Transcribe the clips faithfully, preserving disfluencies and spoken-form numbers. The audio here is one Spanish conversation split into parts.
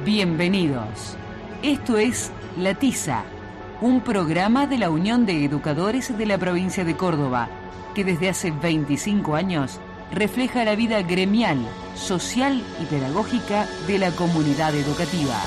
Bienvenidos. Esto es La Tiza, un programa de la Unión de Educadores de la provincia de Córdoba, que desde hace veinticinco años refleja la vida gremial, social y pedagógica de la comunidad educativa.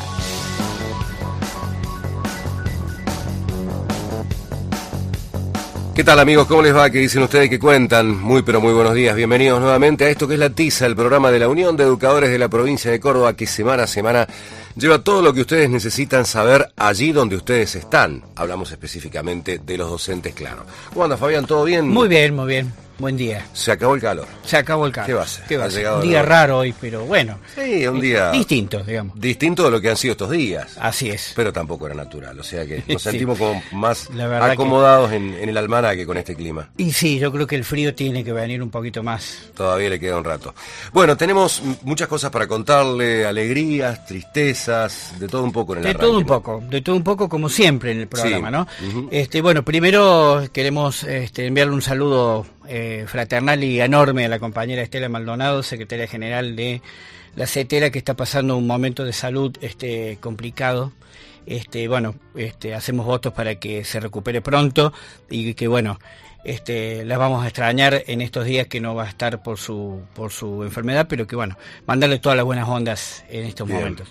¿Qué tal, amigos? ¿Cómo les va? ¿Qué dicen ustedes? ¿Qué cuentan? Muy pero muy buenos días. Bienvenidos nuevamente a esto que es La Tiza, el programa de la Unión de Educadores de la provincia de Córdoba, que semana a semana lleva todo lo que ustedes necesitan saber allí donde ustedes están. Hablamos específicamente de los docentes, claro. ¿Cómo anda, Fabián? ¿Todo bien? Muy bien, muy bien. Buen día. Se acabó el calor. Se acabó el calor. ¿Qué va a ser? ¿Qué va a ser? Un día raro hoy, pero bueno. Sí, un día distinto, digamos. Distinto de lo que han sido estos días. Así es. Pero tampoco era natural, o sea que nos Sí. sentimos como más acomodados que... en, en el almanaque con este clima. Y sí, yo creo que el frío tiene que venir un poquito más. Todavía le queda un rato. Bueno, tenemos muchas cosas para contarle, alegrías, tristezas, de todo un poco en el De arranque, todo un ¿no? poco, de todo un poco como siempre en el programa, Sí. ¿no? Uh-huh. Este, bueno, primero queremos este, enviarle un saludo eh, fraternal y enorme a la compañera Estela Maldonado, secretaria general de la CETERA, que está pasando un momento de salud este, complicado. Este, bueno, este, hacemos votos para que se recupere pronto y que, bueno, este, las vamos a extrañar en estos días que no va a estar por su, por su enfermedad, pero que, bueno, mandarle todas las buenas ondas en estos Bien. momentos.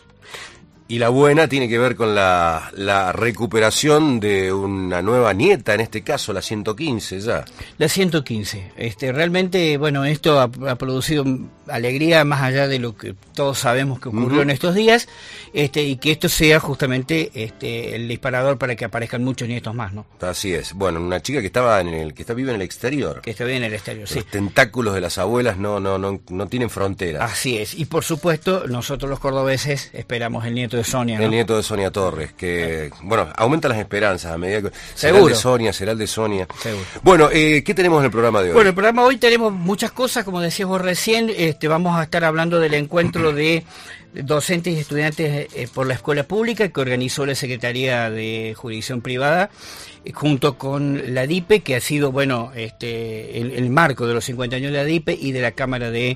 Y la buena tiene que ver con la, la recuperación de una nueva nieta, en este caso la ciento quince ya. La ciento quince. Este, realmente, bueno, esto ha, ha producido alegría más allá de lo que todos sabemos que ocurrió Uh-huh. en estos días, este, y que esto sea justamente este, el disparador para que aparezcan muchos nietos más, ¿no? Así es. Bueno, una chica que estaba en el, que está vive en el exterior. Que está bien en el exterior, sí. Los tentáculos de las abuelas no, no, no, no tienen fronteras. Así es. Y por supuesto, nosotros los cordobeses esperamos el nieto de Sonia, ¿no? El nieto de Sonia Torres, que, bueno, aumenta las esperanzas a medida que... Será Seguro. el de Sonia, será el de Sonia. Seguro. Bueno, eh, ¿qué tenemos en el programa de hoy? Bueno, el programa hoy tenemos muchas cosas, como decías vos recién, este, vamos a estar hablando del encuentro de docentes y estudiantes eh, por la escuela pública que organizó la Secretaría de Jurisdicción Privada eh, junto con la D I P E, que ha sido, bueno, este, el, el marco de los cincuenta años de la D I P E y de la Cámara de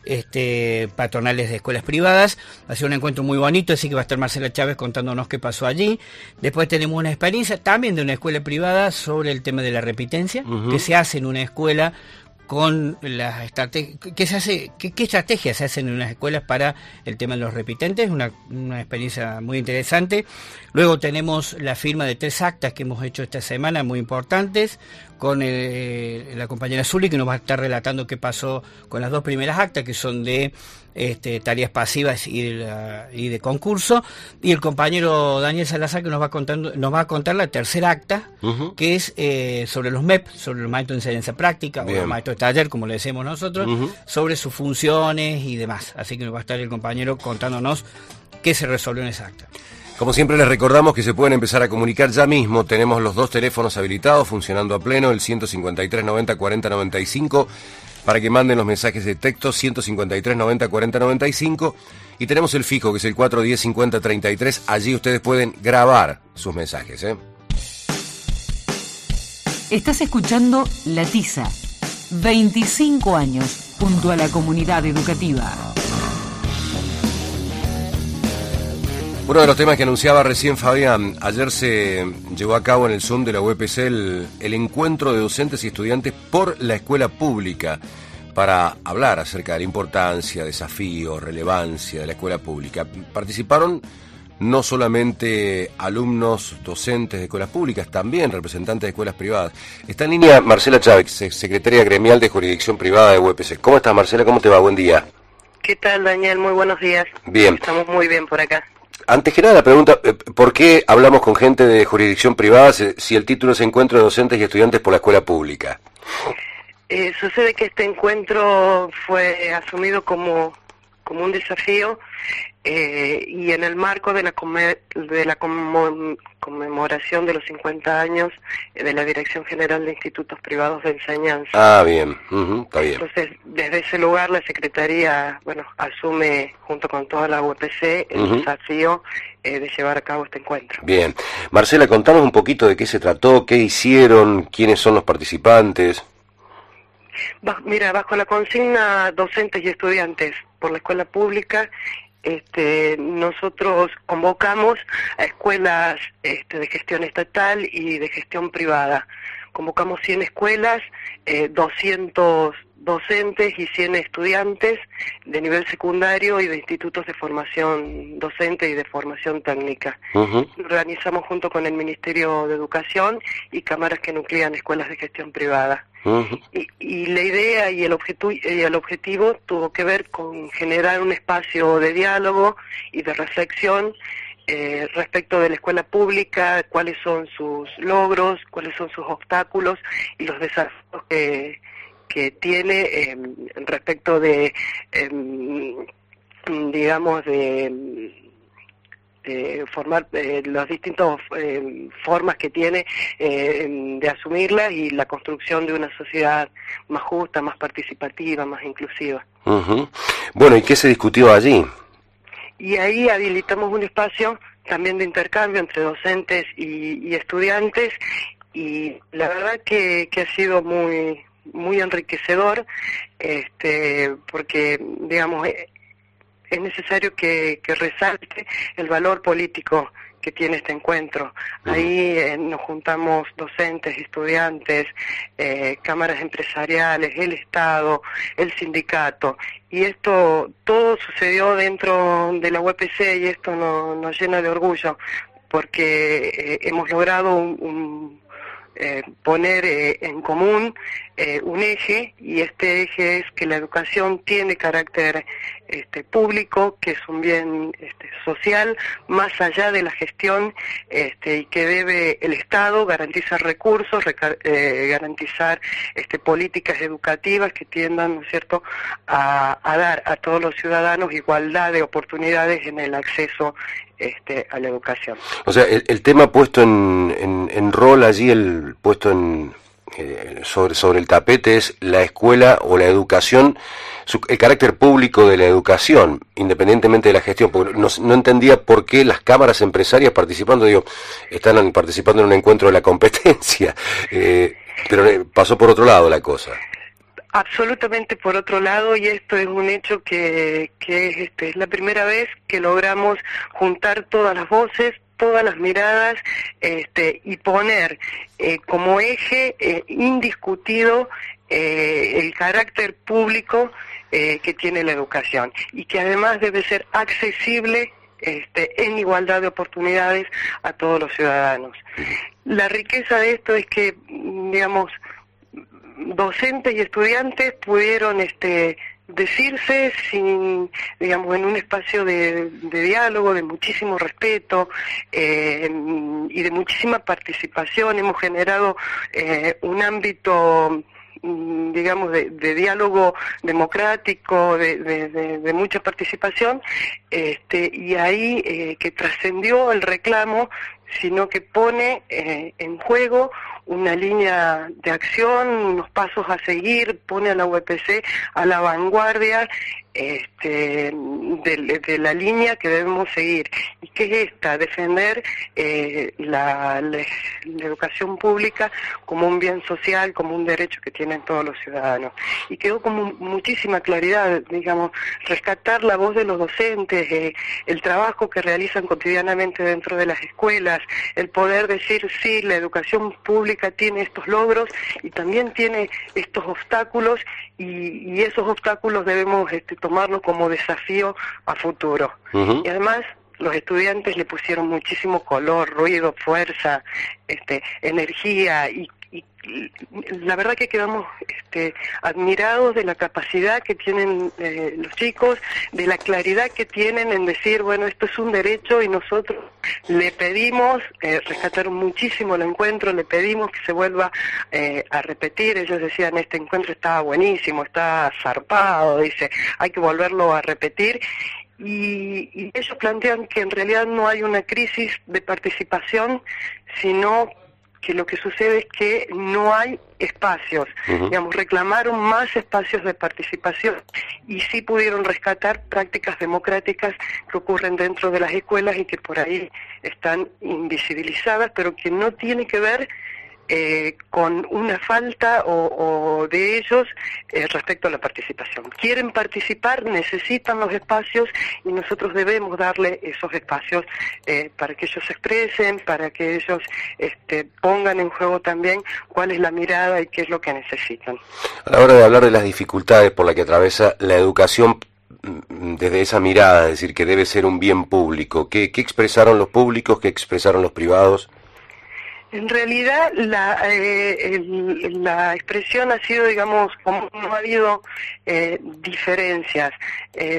este, Patronales de Escuelas Privadas. Ha sido un encuentro muy bonito, así que va a estar Marcela Chávez contándonos qué pasó allí. Después tenemos una experiencia también de una escuela privada sobre el tema de la repitencia, Uh-huh. que se hace en una escuela con las estrategias, ¿qué se hace, qué, qué estrategias se hacen en las escuelas para el tema de los repitentes? Una, una experiencia muy interesante. Luego tenemos la firma de tres actas que hemos hecho esta semana, muy importantes, con el, la compañera Zuli, que nos va a estar relatando qué pasó con las dos primeras actas, que son de este, tareas pasivas y de, la, y de concurso, y el compañero Daniel Salazar, que nos va, contando, nos va a contar la tercera acta, Uh-huh. que es eh, sobre los M E P, sobre los maestros de enseñanza práctica, Bien. o los maestros de taller, como le decimos nosotros, Uh-huh. sobre sus funciones y demás. Así que nos va a estar el compañero contándonos qué se resolvió en esa acta. Como siempre les recordamos que se pueden empezar a comunicar ya mismo. Tenemos los dos teléfonos habilitados, funcionando a pleno, el ciento cincuenta y tres noventa cuarenta noventa y cinco, para que manden los mensajes de texto, ciento cincuenta y tres noventa cuarenta noventa y cinco, y tenemos el fijo, que es el cuatro diez cincuenta treinta y tres. Allí ustedes pueden grabar sus mensajes, ¿eh? Estás escuchando La Tiza, veinticinco años junto a la comunidad educativa. Uno de los temas que anunciaba recién Fabián, ayer se llevó a cabo en el Zoom de la U P C el, el encuentro de docentes y estudiantes por la escuela pública para hablar acerca de la importancia, desafíos, relevancia de la escuela pública. Participaron no solamente alumnos, docentes de escuelas públicas, también representantes de escuelas privadas. Está en línea Marcela Chávez, secretaria gremial de Jurisdicción Privada de U P C. ¿Cómo estás, Marcela? ¿Cómo te va? Buen día. ¿Qué tal, Daniel? Muy buenos días. Bien. Estamos muy bien por acá. Antes que nada, la pregunta, ¿por qué hablamos con gente de jurisdicción privada si el título es Encuentro de Docentes y Estudiantes por la Escuela Pública? Eh, sucede que este encuentro fue asumido como, como un desafío eh, y en el marco de la, come, de la como, conmemoración de los cincuenta años de la Dirección General de Institutos Privados de Enseñanza. Ah, bien, uh-huh, está bien. Entonces, desde ese lugar la Secretaría, bueno, asume junto con toda la U P C el Uh-huh. desafío eh, de llevar a cabo este encuentro. Bien. Marcela, contanos un poquito de qué se trató, qué hicieron, quiénes son los participantes. Ba- Mira, bajo la consigna docentes y estudiantes por la escuela pública, este, nosotros convocamos a escuelas este, de gestión estatal y de gestión privada. Convocamos cien escuelas, eh, doscientos docentes y cien estudiantes de nivel secundario y de institutos de formación docente y de formación técnica. Uh-huh. Organizamos junto con el Ministerio de Educación y cámaras que nuclean escuelas de gestión privada. Uh-huh. Y, y la idea y el, objetu- y el objetivo tuvo que ver con generar un espacio de diálogo y de reflexión Eh, respecto de la escuela pública, cuáles son sus logros, cuáles son sus obstáculos y los desafíos que, que tiene eh, respecto de, eh, digamos, de, de formar eh, las distintas eh, formas que tiene eh, de asumirla y la construcción de una sociedad más justa, más participativa, más inclusiva. Uh-huh. Bueno, ¿y qué se discutió allí? Y ahí habilitamos un espacio también de intercambio entre docentes y, y estudiantes, y la verdad que, que ha sido muy muy enriquecedor, este, porque digamos es necesario que, que resalte el valor político que tiene este encuentro. Ahí eh, nos juntamos docentes, estudiantes, eh, cámaras empresariales, el Estado, el sindicato, y esto todo sucedió dentro de la U E P C y esto no, nos llena de orgullo porque eh, hemos logrado un, un Eh, poner eh, en común eh, un eje, y este eje es que la educación tiene carácter este, público, que es un bien este, social, más allá de la gestión, este, y que debe el Estado garantizar recursos, reca- eh, garantizar este, políticas educativas que tiendan, ¿no es cierto?, a, a dar a todos los ciudadanos igualdad de oportunidades en el acceso Este, a la educación. O sea, el, el tema puesto en, en, en rol allí, el puesto en eh, sobre sobre el tapete es la escuela o la educación, su, el carácter público de la educación, independientemente de la gestión. Porque no, no entendía por qué las cámaras empresarias participando, digo, están participando en un encuentro de la competencia, eh, pero pasó por otro lado la cosa. Absolutamente por otro lado, y esto es un hecho que, que es, este, es la primera vez que logramos juntar todas las voces, todas las miradas, este, y poner eh, como eje eh, indiscutido eh, el carácter público eh, que tiene la educación, y que además debe ser accesible este, en igualdad de oportunidades a todos los ciudadanos. La riqueza de esto es que, digamos, docentes y estudiantes pudieron este decirse sin, digamos, en un espacio de, de diálogo, de muchísimo respeto eh, y de muchísima participación. Hemos generado eh, un ámbito, digamos, de, de diálogo democrático, de, de, de, de mucha participación, este, y ahí eh, que trascendió el reclamo, sino que pone eh, en juego una línea de acción, unos pasos a seguir, pone a la U E P C a la vanguardia este, de, de la línea que debemos seguir, y que es esta, defender eh, la, la, la educación pública como un bien social, como un derecho que tienen todos los ciudadanos. Y quedó con muchísima claridad, digamos, rescatar la voz de los docentes, eh, el trabajo que realizan cotidianamente dentro de las escuelas, el poder decir, sí, la educación pública tiene estos logros y también tiene estos obstáculos, y, y esos obstáculos debemos este, tomarlos como desafío a futuro. Uh-huh. Y además los estudiantes le pusieron muchísimo color, ruido, fuerza, este, energía, y, y, y la verdad que quedamos este, admirados de la capacidad que tienen eh, los chicos, de la claridad que tienen en decir, bueno, esto es un derecho, y nosotros le pedimos, eh, rescataron muchísimo el encuentro, le pedimos que se vuelva eh, a repetir. Ellos decían, este encuentro estaba buenísimo, está zarpado, dice, hay que volverlo a repetir. Y, y ellos plantean que en realidad no hay una crisis de participación, sino que lo que sucede es que no hay espacios. Uh-huh. Digamos, reclamaron más espacios de participación, y sí pudieron rescatar prácticas democráticas que ocurren dentro de las escuelas y que por ahí están invisibilizadas, pero que no tiene que ver eh, con una falta o, o de ellos eh, respecto a la participación. Quieren participar, necesitan los espacios y nosotros debemos darle esos espacios eh, para que ellos se expresen, para que ellos este, pongan en juego también cuál es la mirada y qué es lo que necesitan. A la hora de hablar de las dificultades por las que atraviesa la educación desde esa mirada, es decir, que debe ser un bien público, ¿qué, qué expresaron los públicos, qué expresaron los privados? En realidad la eh, el, la expresión ha sido, digamos, como no ha habido eh, diferencias, eh,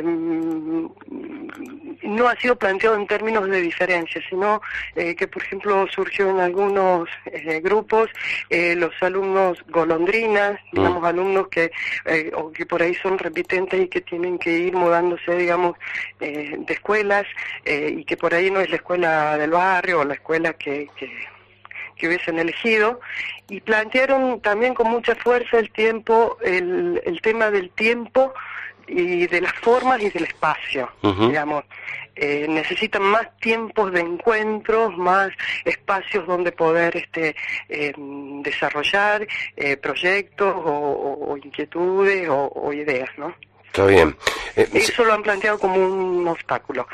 no ha sido planteado en términos de diferencias, sino eh, que, por ejemplo, surgió en algunos eh, grupos eh, los alumnos golondrinas, mm. digamos, alumnos que eh, o que por ahí son repitentes y que tienen que ir mudándose, digamos, eh, de escuelas eh, y que por ahí no es la escuela del barrio o la escuela que... que que hubiesen elegido, y plantearon también con mucha fuerza el tiempo, el, el tema del tiempo y de las formas y del espacio, uh-huh. digamos. Eh, necesitan más tiempos de encuentros, más espacios donde poder este eh, desarrollar eh, proyectos o, o, o inquietudes o, o ideas, ¿no? Está bien. Eh, Eso lo han planteado como un obstáculo.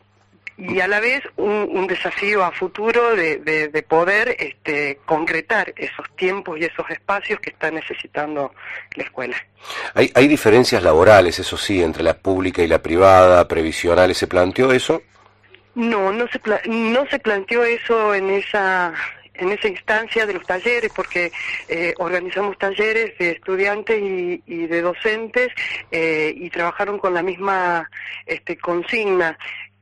Y a la vez un, un desafío a futuro de, de, de poder este, concretar esos tiempos y esos espacios que está necesitando la escuela. Hay, hay diferencias laborales, eso sí, entre la pública y la privada, previsionales, ¿se planteó eso? No, no se, pla- no se planteó eso en esa... en esa instancia de los talleres, porque eh, organizamos talleres de estudiantes y, y de docentes eh, y trabajaron con la misma este, consigna.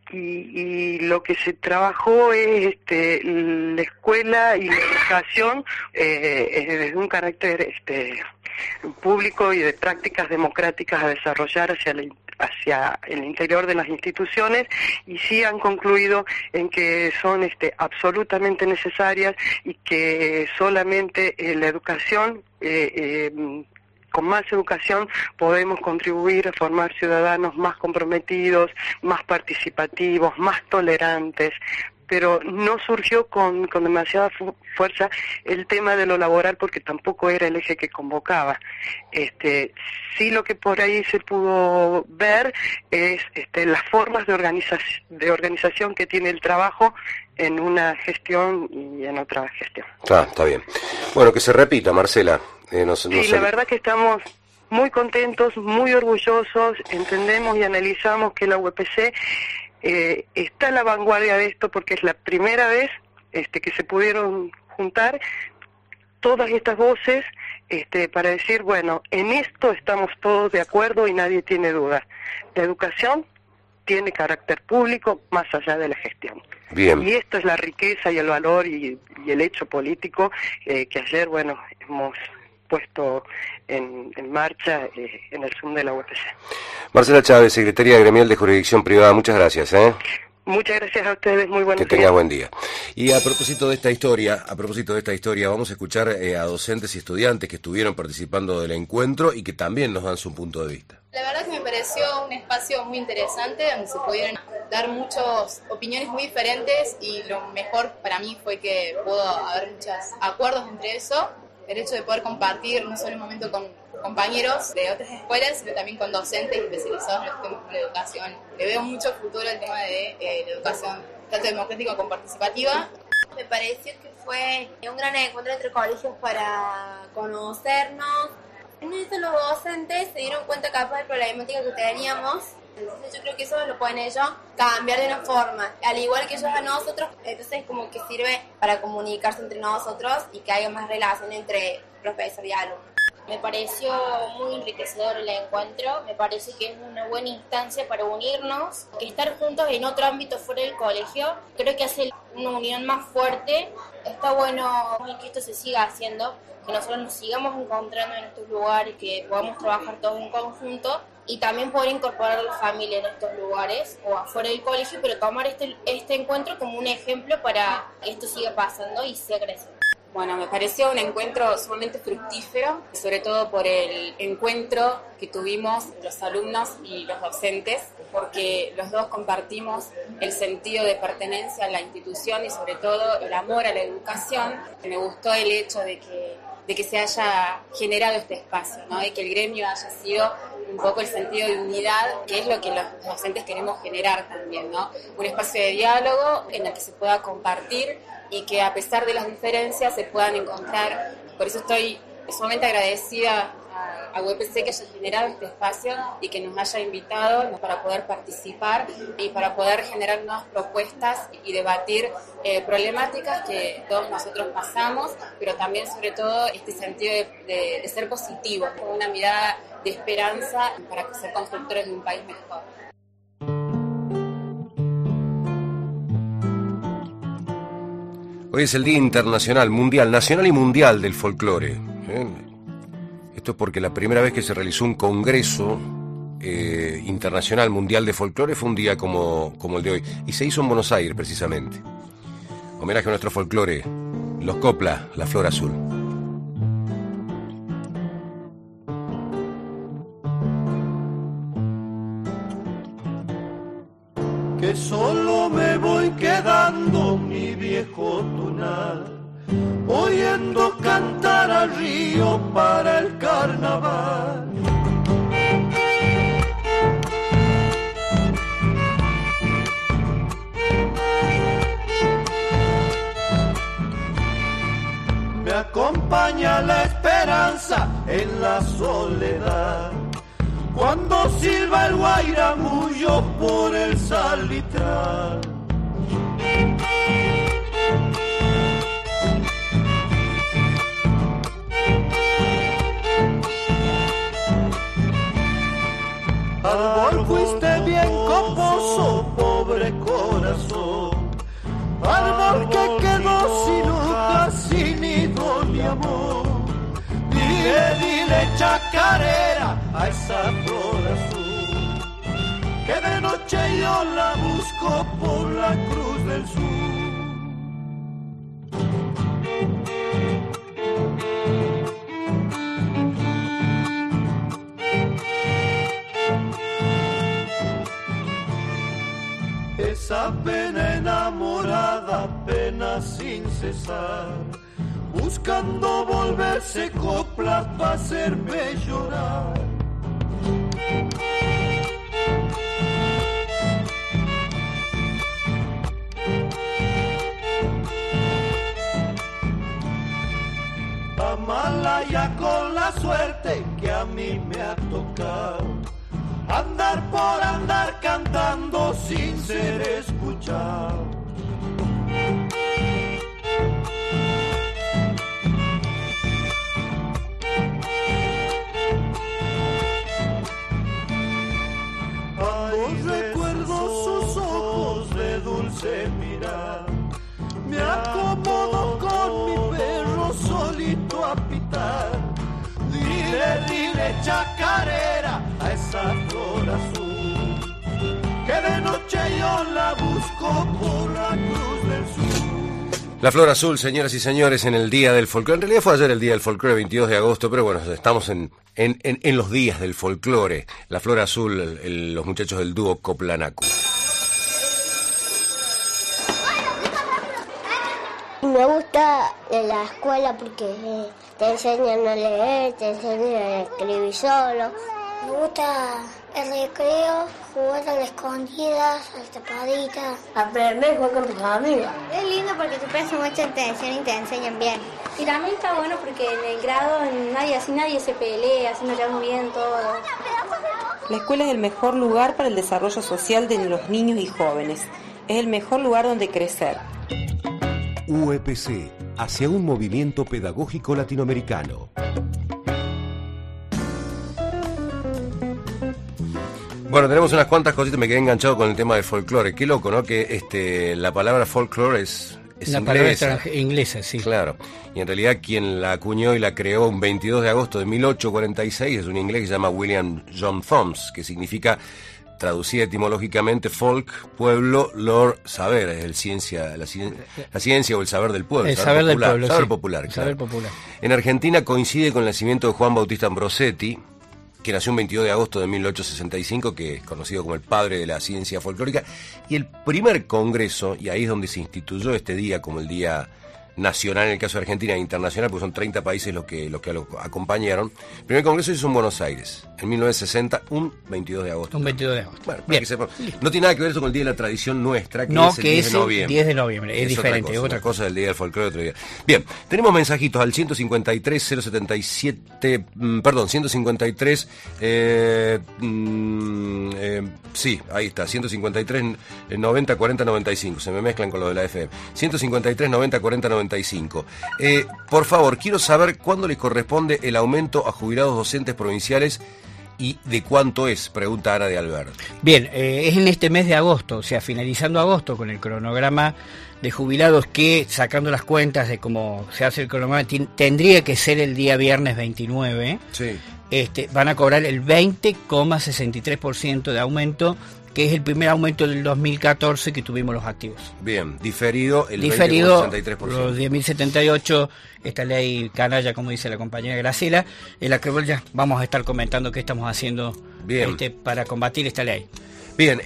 Y, y lo que se trabajó es este, la escuela y la educación eh, desde un carácter este, público y de prácticas democráticas a desarrollar hacia la hacia el interior de las instituciones, y sí han concluido en que son este, absolutamente necesarias y que solamente eh, la educación eh, eh, con más educación podemos contribuir a formar ciudadanos más comprometidos, más participativos, más tolerantes, pero no surgió con, con demasiada fu- fuerza el tema de lo laboral porque tampoco era el eje que convocaba. Este, sí lo que por ahí se pudo ver es este, las formas de, organiza- de organización que tiene el trabajo en una gestión y en otra gestión. Ah, está bien. Bueno, que se repita, Marcela. Eh, no, no sí, sé. La verdad que estamos muy contentos, muy orgullosos, entendemos y analizamos que la U P C eh, está a la vanguardia de esto porque es la primera vez este, que se pudieron juntar todas estas voces este, para decir, bueno, en esto estamos todos de acuerdo y nadie tiene dudas. La educación tiene carácter público más allá de la gestión. Bien. Y esto es la riqueza y el valor y, y el hecho político eh, que ayer, bueno, hemos puesto en, en marcha eh, en el Zoom de la U P C. Marcela Chávez, Secretaría Gremial de Jurisdicción Privada, muchas gracias. ¿eh? Muchas gracias a ustedes, muy buenos días. Que tengas buen día. Y a propósito de esta historia, a propósito de esta historia, vamos a escuchar eh, a docentes y estudiantes que estuvieron participando del encuentro y que también nos dan su punto de vista. La verdad que me pareció un espacio muy interesante donde se pudieron dar muchas opiniones muy diferentes y lo mejor para mí fue que pudo haber muchos acuerdos entre eso. El hecho de poder compartir no solo un momento con compañeros de otras escuelas, sino también con docentes especializados en los temas de educación. Le veo mucho futuro al tema de eh, la educación, tanto democrática como participativa. Me pareció que fue un gran encuentro entre colegios para conocernos. En eso los docentes se dieron cuenta capaz de la problemática que teníamos. Entonces yo creo que eso lo pueden ellos cambiar de una forma, al igual que ellos a nosotros. Entonces como que sirve para comunicarse entre nosotros y que haya más relación entre profesor y alumno. Me pareció muy enriquecedor el encuentro, me parece que es una buena instancia para unirnos, que estar juntos en otro ámbito fuera del colegio, creo que hace una unión más fuerte. Está bueno que esto se siga haciendo, que nosotros nos sigamos encontrando en estos lugares, que podamos trabajar todos en conjunto y también poder incorporar a la familia en estos lugares o afuera del colegio, pero tomar este, este encuentro como un ejemplo para que esto siga pasando y siga creciendo. Bueno, me pareció un encuentro sumamente fructífero, sobre todo por el encuentro que tuvimos los alumnos y los docentes. porque los dos compartimos el sentido de pertenencia a la institución y sobre todo el amor a la educación. Me gustó el hecho de que, de que se haya generado este espacio, ¿no? Y que el gremio haya sido un poco el sentido de unidad, que es lo que los docentes queremos generar también, ¿no? Un espacio de diálogo en el que se pueda compartir y que a pesar de las diferencias se puedan encontrar. Por eso estoy sumamente agradecida a U E P C que haya generado este espacio y que nos haya invitado para poder participar y para poder generar nuevas propuestas y debatir eh, problemáticas que todos nosotros pasamos, pero también sobre todo este sentido de, de, de ser positivos, con una mirada de esperanza para ser constructores de un país mejor. Hoy es el Día Internacional, Mundial, Nacional y Mundial del Folclore. ¿eh? Esto es porque la primera vez que se realizó un congreso eh, internacional mundial de folclore fue un día como, como el de hoy. Y se hizo en Buenos Aires, precisamente. Homenaje a nuestro folclore, los copla, la flor azul. Que solo me voy quedando, mi viejo tunal, oyendo cantar al río para el carnaval. Me acompaña la esperanza en la soledad, cuando silba el guairamullo por el salitral. Árbol fuiste bien coposo, pobre corazón, árbol que quedó sin hojas, sin nido ni amor. Dile, dile chacarera a esa flor azul, que de noche yo la busco por la cruz del sur. Esa pena enamorada, pena sin cesar, buscando volverse copla para hacerme llorar. Amalaya con la suerte que a mí me ha tocado, andar por andar cantando sin ser escuchado. Ay, recuerdo sus ojos de dulce mirar, me acomodo con mi perro solito a pitar. Dile, dile chacarera a esa flor azul, que de noche yo la busco por la cruz del sur. La flor azul, señoras y señores, en el Día del Folclore. En realidad fue ayer el Día del Folclore, veintidós de agosto, pero bueno, estamos en, en, en, en los días del folclore. La flor azul, el, el, los muchachos del dúo Coplanacu. Me gusta la escuela porque te enseñan a leer, te enseñan a escribir solo. Me gusta el recreo, jugar a las escondidas, a las tapaditas. Aprender a jugar con tus amigos. Es lindo porque te prestan mucha atención y te enseñan bien. Y también está bueno porque en el grado nadie, así nadie se pelea, así nos llevamos bien todos. La escuela es el mejor lugar para el desarrollo social de los niños y jóvenes. Es el mejor lugar donde crecer. U E P C, hacia un movimiento pedagógico latinoamericano. Bueno, tenemos unas cuantas cositas, me quedé enganchado con el tema del folclore. Qué loco, ¿no? Que este la palabra folclore es, es una inglesa. palabra inglesa, sí. Claro. Y en realidad quien la acuñó y la creó un veintidós de agosto de mil ochocientos cuarenta y seis es un inglés que se llama William John Thoms, que significa, traducida etimológicamente, folk, pueblo, lore, saber, es el ciencia, la, cien, la ciencia o el saber del pueblo. El saber, saber popular, del pueblo, saber sí. popular, claro. Saber popular. En Argentina coincide con el nacimiento de Juan Bautista Ambrosetti, que nació un veintidós de agosto de mil ochocientos sesenta y cinco, que es conocido como el padre de la ciencia folclórica, y el primer congreso, y ahí es donde se instituyó este día como el día nacional en el caso de Argentina e internacional, porque son treinta países los que, los que lo acompañaron. El primer congreso se hizo en Buenos Aires, en mil novecientos sesenta, un veintidós de agosto. Un veintidós de agosto. Bueno, para que sepan. No tiene nada que ver eso con el Día de la Tradición nuestra, que no, es el que diez es de noviembre. diez de noviembre, es, es diferente, otra cosa, es otra una cosa del Día del Folclore, otro día. Bien, tenemos mensajitos al ciento cincuenta y tres cero setenta y siete, mm, perdón, ciento cincuenta y tres, eh, mm, eh, sí, ahí está, ciento cincuenta y tres noventa cuarenta noventa y cinco, se me mezclan con lo de la F M. ciento cincuenta y tres noventa cuarenta noventa y cinco. Eh, por favor, quiero saber cuándo le corresponde el aumento a jubilados docentes provinciales y de cuánto es, pregunta Ana de Alberto. Bien, eh, es en este mes de agosto, o sea, finalizando agosto con el cronograma de jubilados que, sacando las cuentas de cómo se hace el cronograma, t- tendría que ser el día viernes veintinueve, sí. este, van a cobrar el veinte coma sesenta y tres por ciento de aumento, que es el primer aumento del dos mil catorce que tuvimos los activos. Bien, diferido el diferido, veinte coma sesenta y tres por ciento. Los diez mil setenta y ocho, esta ley canalla, como dice la compañera Graciela, en la que ya vamos a estar comentando qué estamos haciendo este, para combatir esta ley. Bien,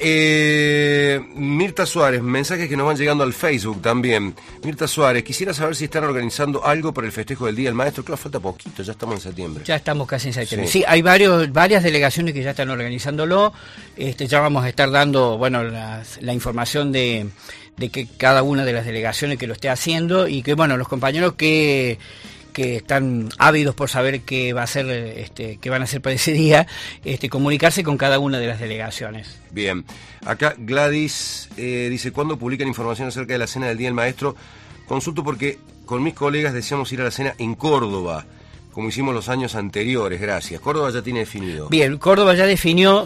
eh, Mirta Suárez, mensajes que nos van llegando al Facebook también. Mirta Suárez, quisiera saber si están organizando algo para el festejo del Día del Maestro. Claro, falta poquito, ya estamos en septiembre. Ya estamos casi en septiembre. Sí, sí hay varios, varias delegaciones que ya están organizándolo. Este, ya vamos a estar dando, bueno, la, la información de, de que cada una de las delegaciones que lo esté haciendo y que, bueno, los compañeros que... que están ávidos por saber qué va a ser, este, qué van a hacer para ese día, este, comunicarse con cada una de las delegaciones. Bien, acá Gladys eh, dice, ¿cuándo publican información acerca de la cena del Día del Maestro? Consulto porque con mis colegas deseamos ir a la cena en Córdoba, como hicimos los años anteriores, gracias. Córdoba ya tiene definido. Bien, Córdoba ya definió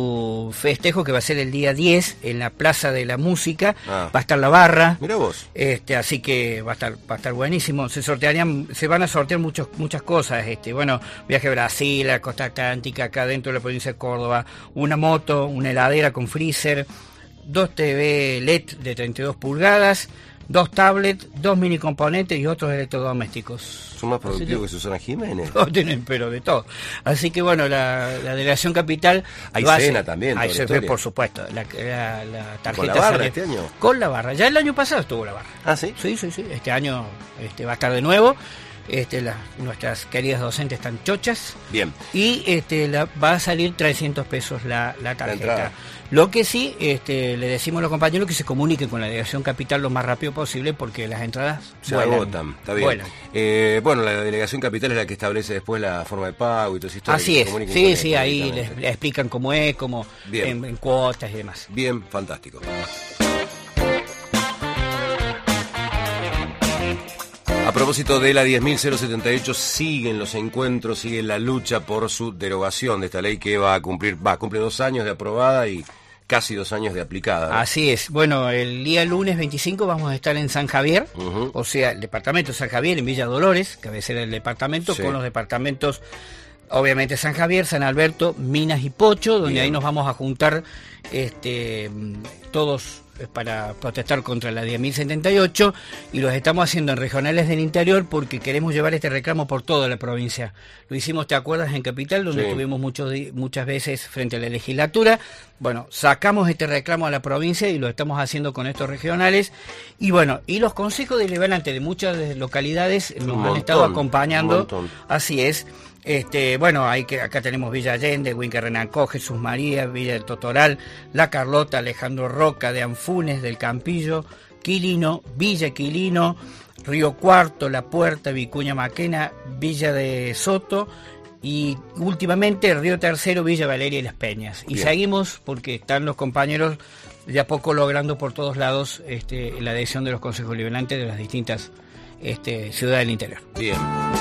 su festejo, que va a ser el día diez en la Plaza de la Música. Ah. Va a estar la barra. Mirá vos. Este, así que va a estar, va a estar buenísimo. Se sortearían, se van a sortear muchos, muchas cosas. Este, bueno, viaje a Brasil, a Costa Atlántica, acá dentro de la provincia de Córdoba, una moto, una heladera con freezer, dos T V L E D de treinta y dos pulgadas, dos tablets, dos mini componentes y otros electrodomésticos. Son más productivos que Susana Jiménez. No tienen, pero de todo. Así que bueno, la, la delegación capital... Hay cena hace, también. Hay cena, por supuesto. La, la, la tarjeta ¿Con la barra sale, este año? Con la barra. Ya el año pasado estuvo la barra. ¿Ah, sí? Sí, sí, sí. Este año este, va a estar de nuevo. Este, la, nuestras queridas docentes están chochas. Bien. Y este, la, va a salir trescientos pesos la, la tarjeta. La Lo que sí, este, le decimos a los compañeros que se comuniquen con la delegación capital lo más rápido posible porque las entradas se vuelan, agotan. Está bien. Eh, bueno, la delegación capital es la que establece después la forma de pago y todo eso. Así es. Sí, sí, ahí les, les explican cómo es, cómo en, en cuotas y demás. Bien, fantástico. A propósito de la diez mil setenta y ocho, siguen los encuentros, sigue la lucha por su derogación de esta ley que va a cumplir, va a cumplir dos años de aprobada y casi dos años de aplicada, ¿no? Así es. Bueno, el día lunes veinticinco vamos a estar en San Javier, uh-huh. o sea, el departamento de San Javier en Villa Dolores, cabecera del departamento, sí. Con los departamentos, obviamente San Javier, San Alberto, Minas y Pocho, donde Bien. Ahí nos vamos a juntar este, todos para protestar contra la diez mil setenta y ocho y los estamos haciendo en regionales del interior porque queremos llevar este reclamo por toda la provincia. Lo hicimos, ¿te acuerdas?, en Capital, donde sí. estuvimos muchos, muchas veces frente a la legislatura. Bueno, sacamos este reclamo a la provincia y lo estamos haciendo con estos regionales. Y bueno, y los consejos deliberantes de muchas localidades nos un han montón, estado acompañando. Un montón. Así es. Este, bueno, hay que, acá tenemos Villa Allende, Huinca-Renancó, Jesús María, Villa del Totoral, La Carlota, Alejandro Roca, de Anfunes, del Campillo, Quilino, Villa Quilino, Río Cuarto, La Puerta, Vicuña Maquena, Villa de Soto y últimamente Río Tercero, Villa Valeria y Las Peñas. Y Bien. Seguimos porque están los compañeros de a poco logrando por todos lados este, la adhesión de los consejos liberantes de las distintas este, ciudades del interior. Bien.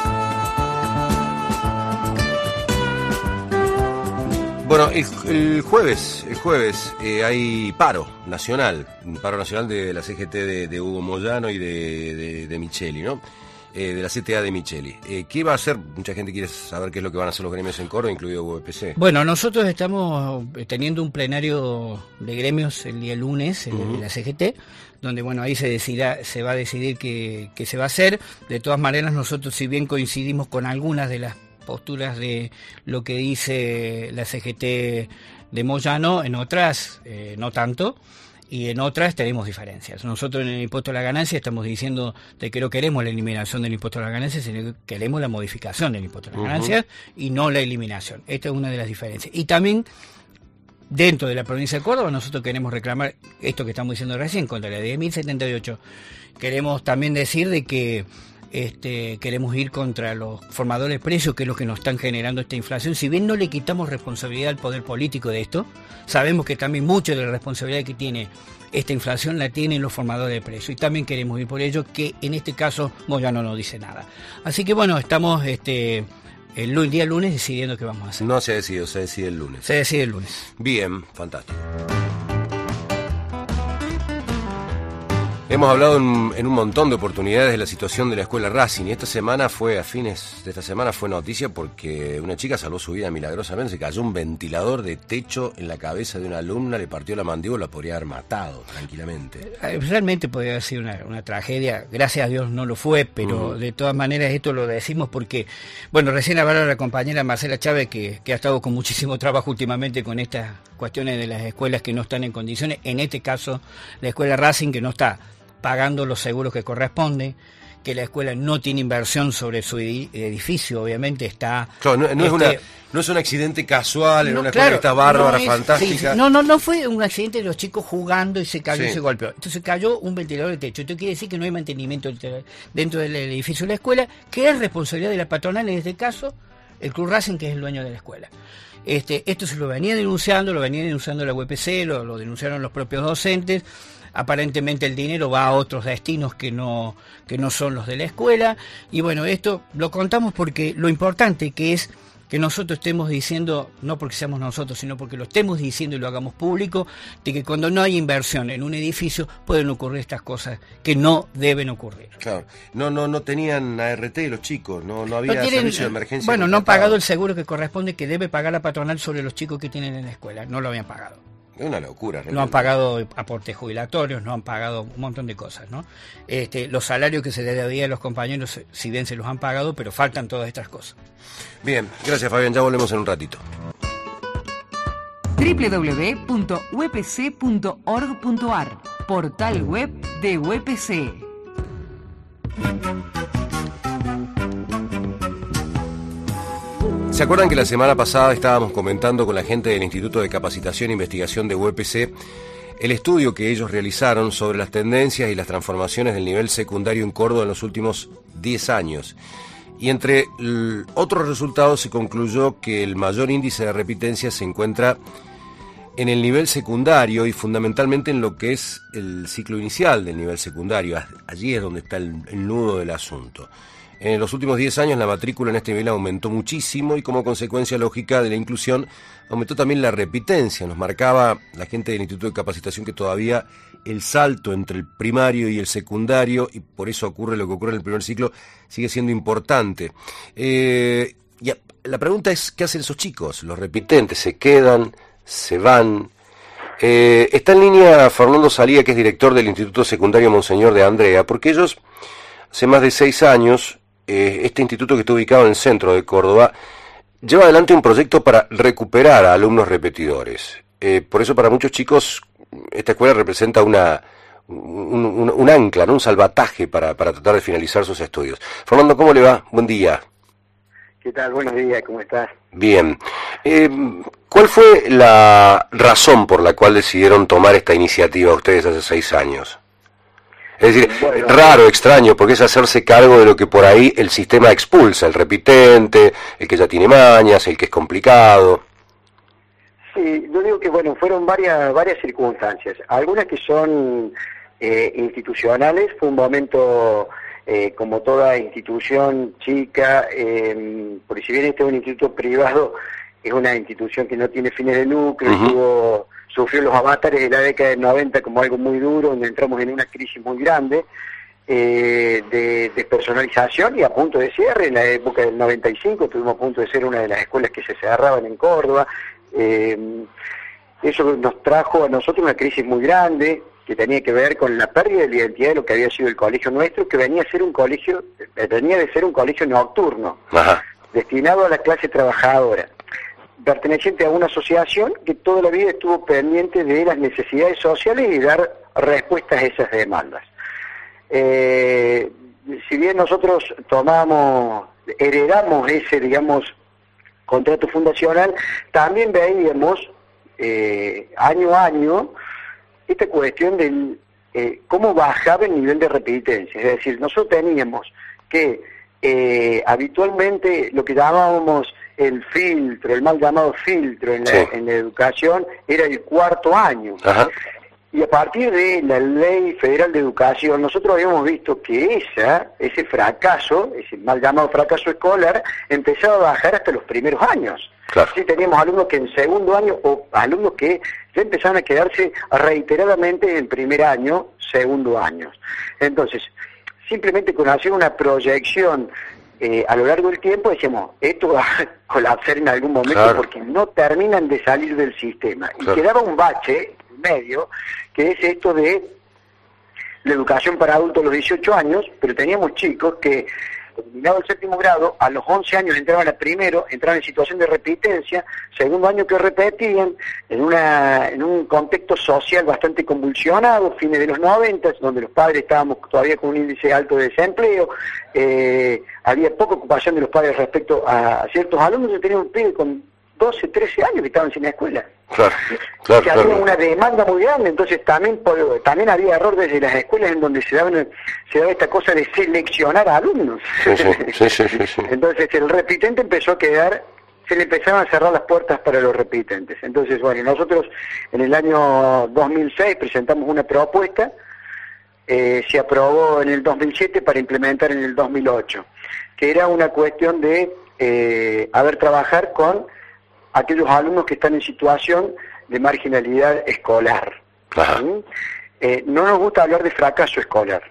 Bueno, el, el jueves, el jueves eh, hay paro nacional, un paro nacional de la C G T de, de Hugo Moyano y de, de, de Micheli, ¿no? Eh, de la C T A de Micheli. Eh, ¿Qué va a hacer? Mucha gente quiere saber qué es lo que van a hacer los gremios en Córdoba, incluido U E P C. Bueno, nosotros estamos teniendo un plenario de gremios el día lunes en uh-huh. la C G T, donde bueno, ahí se decidirá, se va a decidir qué, qué se va a hacer. De todas maneras, nosotros, si bien coincidimos con algunas de las posturas de lo que dice la C G T de Moyano, en otras eh, no tanto, y en otras tenemos diferencias. Nosotros en el impuesto a la ganancia estamos diciendo de que no queremos la eliminación del impuesto a la ganancia, sino que queremos la modificación del impuesto a la uh-huh. ganancia y no la eliminación. Esta es una de las diferencias. Y también dentro de la provincia de Córdoba nosotros queremos reclamar esto que estamos diciendo recién contra la diez mil setenta y ocho. Queremos también decir de que Este, queremos ir contra los formadores de precios, que es lo que nos están generando esta inflación. Si bien no le quitamos responsabilidad al poder político de esto, sabemos que también mucha de la responsabilidad que tiene esta inflación la tienen los formadores de precios, y también queremos ir por ello, que en este caso Moyano no dice nada. Así que bueno, estamos este el, el día lunes decidiendo qué vamos a hacer. No se ha decidido, se decide el lunes. Se decide el lunes. Bien, fantástico. Hemos hablado en, en un montón de oportunidades de la situación de la escuela Racing, y esta semana fue, a fines de esta semana fue noticia porque una chica salvó su vida milagrosamente. Se cayó un ventilador de techo en la cabeza de una alumna, le partió la mandíbula, podría haber matado tranquilamente. Realmente podría haber sido una, una tragedia, gracias a Dios no lo fue, pero uh-huh. de todas maneras esto lo decimos porque, bueno, recién hablaba la compañera Marcela Chávez, que, que ha estado con muchísimo trabajo últimamente con estas cuestiones de las escuelas que no están en condiciones, en este caso la escuela Racing, que no está pagando los seguros que corresponden, que la escuela no tiene inversión sobre su edificio, obviamente está... Claro, no, no, este, es, una, no es un accidente casual, en no, una claro, escuela que está bárbara, no es, fantástica. Sí, no, no, no fue un accidente de los chicos jugando y se cayó sí. y se golpeó. Entonces cayó un ventilador de techo. Esto quiere decir que no hay mantenimiento dentro del edificio de la escuela, que es responsabilidad de la patronal, en este caso, el Club Racing, que es el dueño de la escuela. Este, esto se lo venía denunciando, lo venía denunciando la U E P C, lo, lo denunciaron los propios docentes. Aparentemente el dinero va a otros destinos que no que no son los de la escuela, y bueno, esto lo contamos porque lo importante que es que nosotros estemos diciendo, no porque seamos nosotros, sino porque lo estemos diciendo y lo hagamos público, de que cuando no hay inversión en un edificio pueden ocurrir estas cosas que no deben ocurrir. Claro, no no no tenían A R T los chicos, no no había no tienen, servicio de emergencia. Bueno, no han pagado el seguro que corresponde, que debe pagar la patronal sobre los chicos que tienen en la escuela, no lo habían pagado. Es una locura. Realmente. No han pagado aportes jubilatorios, no han pagado un montón de cosas, ¿no? Este, los salarios que se les debía a los compañeros, si bien se los han pagado, pero faltan todas estas cosas. Bien, gracias Fabián, ya volvemos en un ratito. doble u doble u doble u punto u e p c punto org punto a r, portal web de U E P C. ¿Se acuerdan que la semana pasada estábamos comentando con la gente del Instituto de Capacitación e Investigación de U E P C el estudio que ellos realizaron sobre las tendencias y las transformaciones del nivel secundario en Córdoba en los últimos diez años? Y entre l- otros resultados se concluyó que el mayor índice de repitencia se encuentra en el nivel secundario y fundamentalmente en lo que es el ciclo inicial del nivel secundario. Allí es donde está el, el nudo del asunto. En los últimos diez años la matrícula en este nivel aumentó muchísimo y como consecuencia lógica de la inclusión aumentó también la repitencia. Nos marcaba la gente del Instituto de Capacitación que todavía el salto entre el primario y el secundario, y por eso ocurre lo que ocurre en el primer ciclo, sigue siendo importante. Eh, y la pregunta es, ¿qué hacen esos chicos? Los repitentes, ¿se quedan? ¿Se van? Eh, está en línea Fernando Salía, que es director del Instituto Secundario Monseñor de Andrea, porque ellos, hace más de seis años, eh, este instituto que está ubicado en el centro de Córdoba, lleva adelante un proyecto para recuperar a alumnos repetidores. Eh, por eso para muchos chicos esta escuela representa una un, un, un ancla, ¿no? Un salvataje para, para tratar de finalizar sus estudios. Fernando, ¿cómo le va? Buen día. ¿Qué tal? Buenos días, ¿cómo estás? Bien. Eh, ¿Cuál fue la razón por la cual decidieron tomar esta iniciativa ustedes hace seis años? Es decir, bueno, raro, extraño, porque es hacerse cargo de lo que por ahí el sistema expulsa, el repitente, el que ya tiene mañas, el que es complicado. Sí, yo digo que bueno, fueron varias varias circunstancias, algunas que son eh, institucionales. Fue un momento, eh, como toda institución chica, eh, porque si bien este es un instituto privado, es una institución que no tiene fines de lucro, uh-huh. tuvo, sufrió los avatares de la década del noventa como algo muy duro, donde entramos en una crisis muy grande eh, de despersonalización y a punto de cierre. En la época del noventa y cinco estuvimos a punto de ser una de las escuelas que se cerraban en Córdoba. Eh, eso nos trajo a nosotros una crisis muy grande que tenía que ver con la pérdida de la identidad de lo que había sido el colegio nuestro, que venía a ser un colegio, venía de ser un colegio nocturno. Ajá. destinado a la clase trabajadora, perteneciente a una asociación que toda la vida estuvo pendiente de las necesidades sociales y dar respuestas a esas demandas. Eh, si bien nosotros tomamos, heredamos ese, digamos, contrato fundacional, también veíamos eh, año a año esta cuestión de eh, cómo bajaba el nivel de repitencia. Es decir, nosotros teníamos que eh, habitualmente lo que llamábamos el filtro, el mal llamado filtro en la, sí. en la educación, era el cuarto año. Ajá. Y a partir de la Ley Federal de Educación, nosotros habíamos visto que esa, ese fracaso, ese mal llamado fracaso escolar, empezaba a bajar hasta los primeros años. Claro. Sí, teníamos alumnos que en segundo año, o alumnos que ya empezaban a quedarse reiteradamente en primer año, segundo año. Entonces, simplemente con hacer una proyección eh, a lo largo del tiempo, decíamos, esto va a colapsar en algún momento, claro, porque no terminan de salir del sistema. Claro. Y quedaba un bache medio, que es esto de la educación para adultos a los dieciocho años, pero teníamos chicos que, terminado el séptimo grado, a los once años entraban a primero, entraban en situación de repitencia, segundo año que repetían, en una en un contexto social bastante convulsionado, fines de los noventas, donde los padres estábamos todavía con un índice alto de desempleo, eh, había poca ocupación de los padres respecto a, a ciertos alumnos. Yo tenía un pibe con doce, trece años que estaban sin escuela. Claro, claro, que había claro. una demanda muy grande, entonces también por, también había error desde las escuelas en donde se daban, se daba esta cosa de seleccionar a alumnos. Sí, sí, sí, sí, sí, sí. Entonces el repitente empezó a quedar, se le empezaban a cerrar las puertas para los repitentes. Entonces, bueno, nosotros en el año dos mil seis presentamos una propuesta, eh, se aprobó en el dos mil siete para implementar en el dos mil ocho, que era una cuestión de, eh, a ver, trabajar con aquellos alumnos que están en situación de marginalidad escolar. ¿Sí? Eh, no nos gusta hablar de fracaso escolar.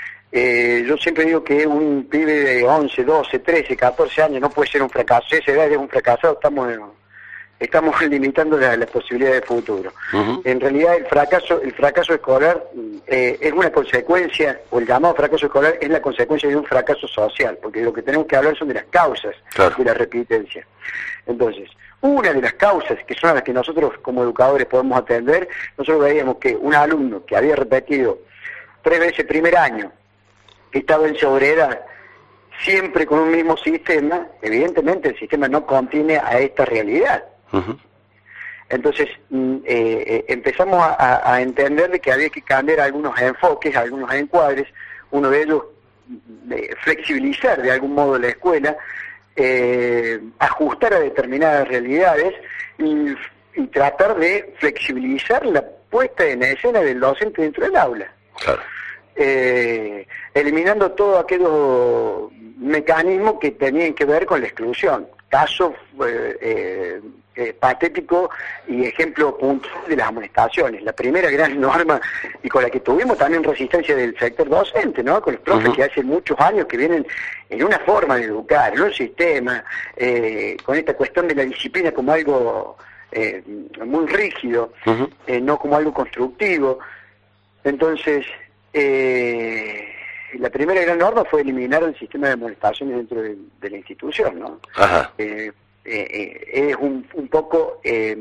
Eh, yo siempre digo que un pibe de once, doce, trece, catorce años no puede ser un fracaso. Esa edad es un fracasado, estamos estamos limitando las la posibilidades de futuro. Uh-huh. En realidad el fracaso el fracaso escolar eh, es una consecuencia, o el llamado fracaso escolar es la consecuencia de un fracaso social, porque lo que tenemos que hablar son de las causas, claro, de la repitencia. Entonces, una de las causas, que son las que nosotros como educadores podemos atender, nosotros veíamos que un alumno que había repetido tres veces primer año, que estaba en sobredad, siempre con un mismo sistema, evidentemente el sistema no contiene a esta realidad. Uh-huh. Entonces eh, eh, empezamos a, a entender de que había que cambiar algunos enfoques, algunos encuadres, uno de ellos de flexibilizar de algún modo la escuela, Eh, ajustar a determinadas realidades y, y tratar de flexibilizar la puesta en escena del docente dentro del aula. Claro. Eh, eliminando todos aquellos mecanismos que tenían que ver con la exclusión. Caso eh, eh, eh, patético y ejemplo puntual de las amonestaciones. La primera gran norma, y con la que tuvimos también resistencia del sector docente, ¿no? Con los profes uh-huh. que hace muchos años que vienen en una forma de educar, en un sistema, eh, con esta cuestión de la disciplina como algo eh, muy rígido, uh-huh. eh, no como algo constructivo. Entonces, eh, la primera gran norma fue eliminar el sistema de amonestaciones dentro de, de la institución, ¿no? Ajá. Eh, eh, eh, es un, un poco eh,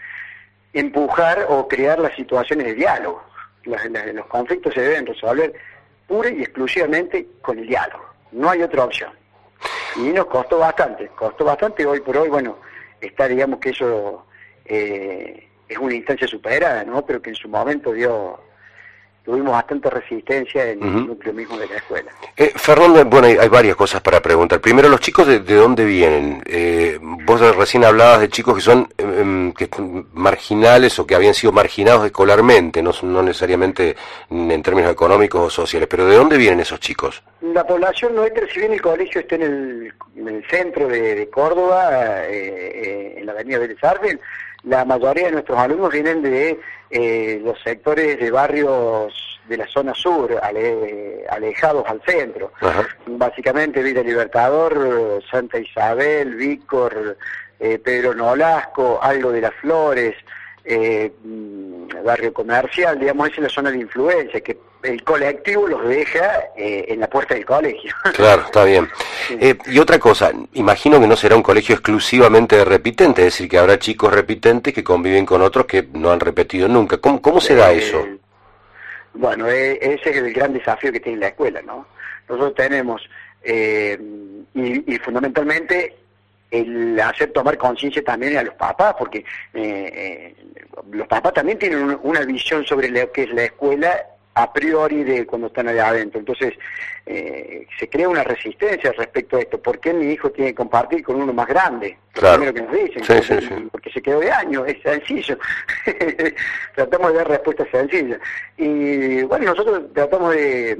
empujar o crear las situaciones de diálogo. Las, las, los conflictos se deben resolver pura y exclusivamente con el diálogo. No hay otra opción. Y nos costó bastante, costó bastante. Hoy por hoy, bueno, está, digamos que eso eh, es una instancia superada, ¿no? Pero que en su momento dio... tuvimos bastante resistencia en uh-huh. el núcleo mismo de la escuela. Eh, Fernando, bueno, hay, hay varias cosas para preguntar. Primero, ¿los chicos de, de dónde vienen? Eh, vos recién hablabas de chicos que son eh, que marginales o que habían sido marginados escolarmente, no, no necesariamente en términos económicos o sociales, pero ¿de dónde vienen esos chicos? La población nuestra, si bien el colegio está en el, en el centro de, de Córdoba, eh, eh, en la avenida Vélez Arfield, la mayoría de nuestros alumnos vienen de eh, los sectores de barrios de la zona sur, ale, alejados al centro. Ajá. Básicamente Villa Libertador, Santa Isabel, Vícor, eh, Pedro Nolasco, algo de Las Flores, eh, barrio comercial, digamos, esa es la zona de influencia, que el colectivo los deja eh, en la puerta del colegio. Claro, está bien. Sí. Eh, y otra cosa, imagino que no será un colegio exclusivamente de repitentes, es decir, que habrá chicos repitentes que conviven con otros que no han repetido nunca. ¿Cómo, cómo se da eso? Eh, bueno, eh, ese es el gran desafío que tiene la escuela, ¿no? Nosotros tenemos, eh, y, y fundamentalmente, el hacer tomar conciencia también a los papás, porque eh, eh, los papás también tienen un, una visión sobre lo que es la escuela a priori de cuando están allá adentro. Entonces, eh, se crea una resistencia respecto a esto. ¿Por qué mi hijo tiene que compartir con uno más grande? Claro. Lo primero que nos dicen, sí, porque, sí, sí. porque se quedó de año, es sencillo. Tratamos de dar respuestas sencillas. Y bueno, nosotros tratamos de,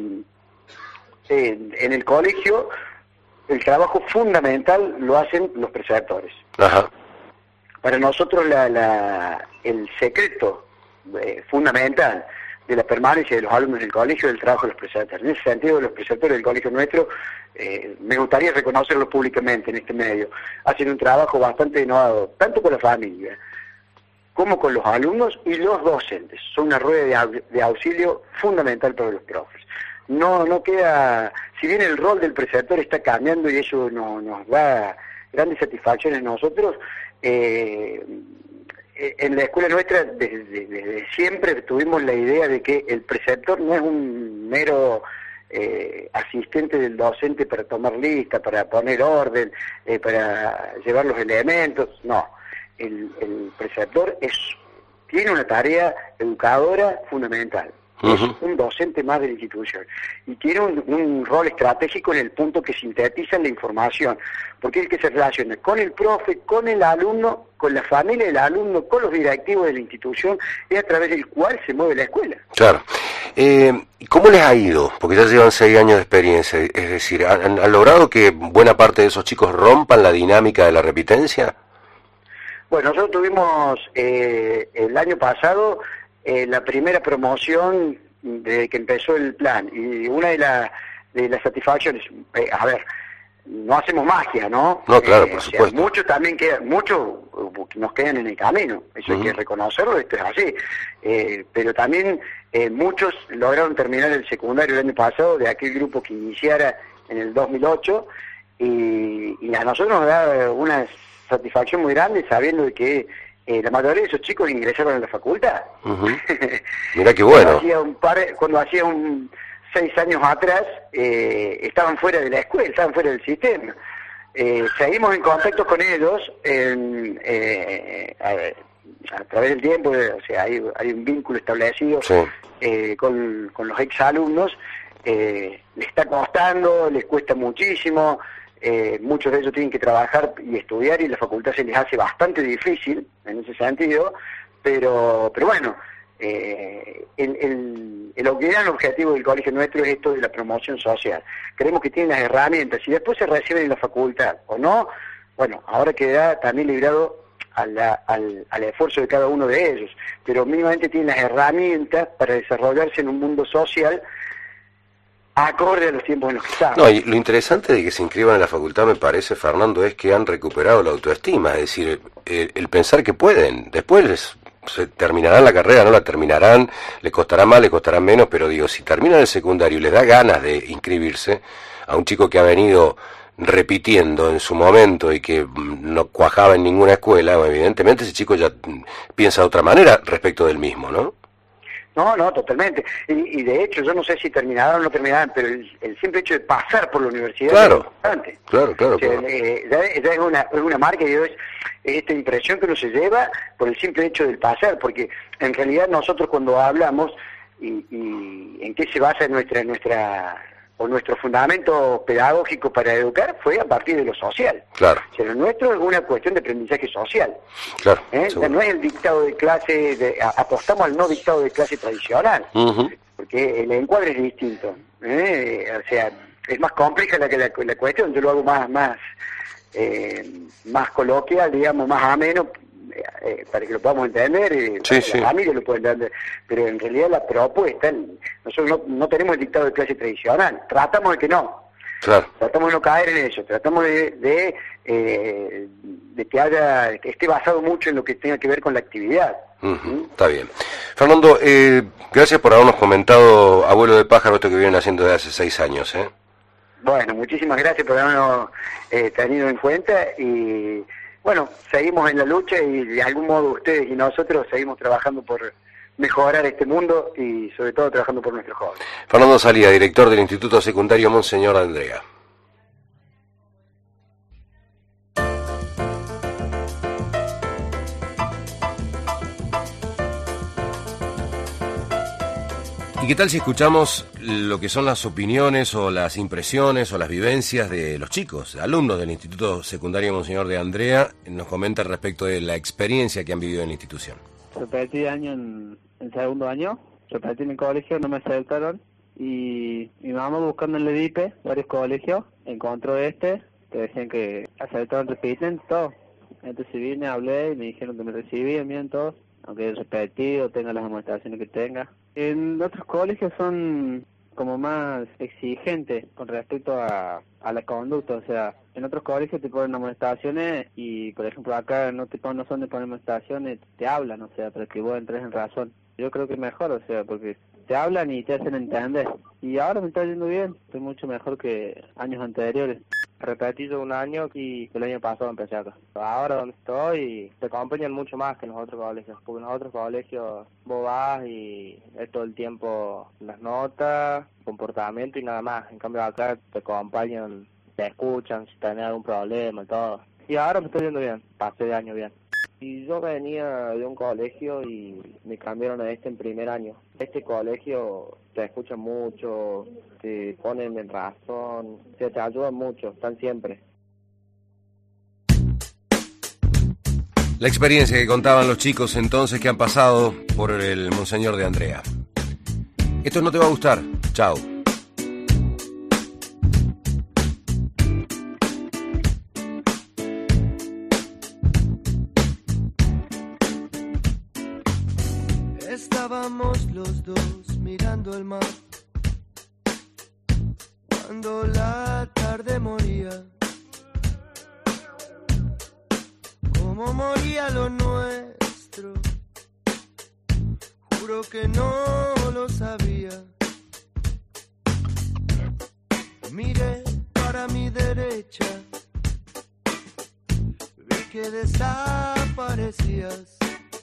de, en el colegio, el trabajo fundamental lo hacen los preceptores. Ajá. Para nosotros la, la, el secreto eh, fundamental de la permanencia de los alumnos en el colegio es el trabajo de los preceptores. En ese sentido, los preceptores del colegio nuestro, eh, me gustaría reconocerlos públicamente en este medio, hacen un trabajo bastante innovador, tanto con la familia como con los alumnos y los docentes. Son una rueda de, au de auxilio fundamental para los profes. No, no queda, si bien el rol del preceptor está cambiando y eso no, nos da grandes satisfacciones a nosotros, eh, en la escuela nuestra desde, desde siempre tuvimos la idea de que el preceptor no es un mero eh, asistente del docente para tomar lista, para poner orden, eh, para llevar los elementos, no, el, el preceptor es tiene una tarea educadora fundamental. Uh-huh. Es un docente más de la institución y tiene un, un rol estratégico en el punto que sintetiza la información, porque es el que se relaciona con el profe, con el alumno, con la familia del alumno, con los directivos de la institución, y a través del cual se mueve la escuela. Claro. Eh, ¿Cómo les ha ido? Porque ya llevan seis años de experiencia, es decir, ¿han, han logrado que buena parte de esos chicos rompan la dinámica de la repitencia? Bueno, nosotros tuvimos eh, el año pasado Eh, la primera promoción desde que empezó el plan, y una de, la, de las satisfacciones, eh, a ver, no hacemos magia, ¿no? No, claro, eh, por o sea, supuesto. muchos también quedan, muchos nos quedan en el camino, eso uh-huh. hay que reconocerlo, esto es así, eh, pero también eh, muchos lograron terminar el secundario el año pasado, de aquel grupo que iniciara en el dos mil ocho, y, y a nosotros nos da una satisfacción muy grande sabiendo de que Eh, la mayoría de esos chicos ingresaron a la facultad. Uh-huh. Mira qué bueno. Cuando hacía un, par, cuando hacía un seis años atrás, eh, estaban fuera de la escuela, estaban fuera del sistema. Eh, seguimos en contacto con ellos en, eh, a, a través del tiempo, o sea, hay, hay un vínculo establecido sí. eh, con, con los exalumnos. Eh, les está costando, les cuesta muchísimo. Eh, muchos de ellos tienen que trabajar y estudiar y la facultad se les hace bastante difícil en ese sentido, pero pero bueno, eh, el, el, el gran objetivo del colegio nuestro es esto de la promoción social. Creemos que tienen las herramientas, y después se reciben en la facultad o no, bueno, ahora queda también librado a la, al, al esfuerzo de cada uno de ellos, pero mínimamente tienen las herramientas para desarrollarse en un mundo social acorde a los tiempos en los que estamos. No, y lo interesante de que se inscriban en la facultad, me parece, Fernando, es que han recuperado la autoestima, es decir, el, el pensar que pueden. Después les, se terminarán la carrera, no la terminarán, les costará más, les costará menos, pero digo, si terminan el secundario y les da ganas de inscribirse, a un chico que ha venido repitiendo en su momento y que no cuajaba en ninguna escuela, evidentemente ese chico ya piensa de otra manera respecto del mismo, ¿no? No, no, totalmente. Y, y de hecho, yo no sé si terminaron o no terminaron, pero el, el simple hecho de pasar por la universidad claro, es importante. Claro, claro, o sea, claro. Eh, ya, ya es, una, es una marca y es, es esta impresión que uno se lleva por el simple hecho del pasar, porque en realidad nosotros cuando hablamos y, y en qué se basa nuestra nuestra o nuestro fundamento pedagógico para educar fue a partir de lo social. Claro. O sea, lo nuestro es una cuestión de aprendizaje social. Claro. ¿Eh? No es el dictado de clase, de, a, apostamos al no dictado de clase tradicional, uh-huh. porque el encuadre es distinto. ¿eh? O sea, es más compleja la, la, la cuestión, yo lo hago más más eh, más coloquial, digamos, más ameno, eh, para que lo podamos entender, eh, sí, para sí. que la familia lo pueda entender, pero en realidad la propuesta, nosotros no, no tenemos el dictado de clase tradicional, tratamos de que no, Claro. Tratamos de no caer en eso, tratamos de, de, eh, de que haya, que esté basado mucho en lo que tenga que ver con la actividad. Uh-huh. Está bien. Fernando, eh, gracias por habernos comentado Abuelo de Pájaro, esto que vienen haciendo desde hace seis años, ¿eh? Bueno, muchísimas gracias por habernos eh, tenido en cuenta y bueno, seguimos en la lucha y de algún modo ustedes y nosotros seguimos trabajando por mejorar este mundo y sobre todo trabajando por nuestros jóvenes. Fernando Salía, director del Instituto Secundario Monseñor de Andrea. ¿Y qué tal si escuchamos lo que son las opiniones o las impresiones o las vivencias de los chicos, alumnos del Instituto Secundario Monseñor de Andrea? Nos comenta respecto de la experiencia que han vivido en la institución. Repetí año en, en segundo año, repetí en el colegio, no me aceptaron y mi mamá buscando en el E D I P E varios colegios, encontró este, que decían que aceptaron repiten, todo. Entonces vine, hablé y me dijeron que me recibían bien todos, aunque repetido, tenga las amonestaciones que tenga. En otros colegios son como más exigentes con respecto a, a la conducta, o sea, en otros colegios te ponen amonestaciones y, por ejemplo, acá no te ponen, no son de poner amonestaciones, te hablan, o sea, para que vos entres en razón. Yo creo que es mejor, o sea, porque te hablan y te hacen entender. Y ahora me está yendo bien, estoy mucho mejor que años anteriores. Repetí yo un año y el año pasado empecé acá. Ahora donde estoy te acompañan mucho más que en los otros colegios, porque en los otros colegios vos vas y es todo el tiempo las notas, comportamiento y nada más. En cambio acá te acompañan, te escuchan si tenés algún problema y todo. Y ahora me estoy yendo bien, pasé de año bien. Y yo venía de un colegio y me cambiaron a este en primer año. Este colegio te escuchan mucho, te ponen en razón, te, te ayudan mucho, están siempre. La experiencia que contaban los chicos entonces que han pasado por el Monseñor de Andrea. Esto no te va a gustar. Chao. Estábamos los dos mirando el mar cuando la tarde moría, como moría lo nuestro, juro que no lo sabía. Miré para mi derecha, vi que desaparecías.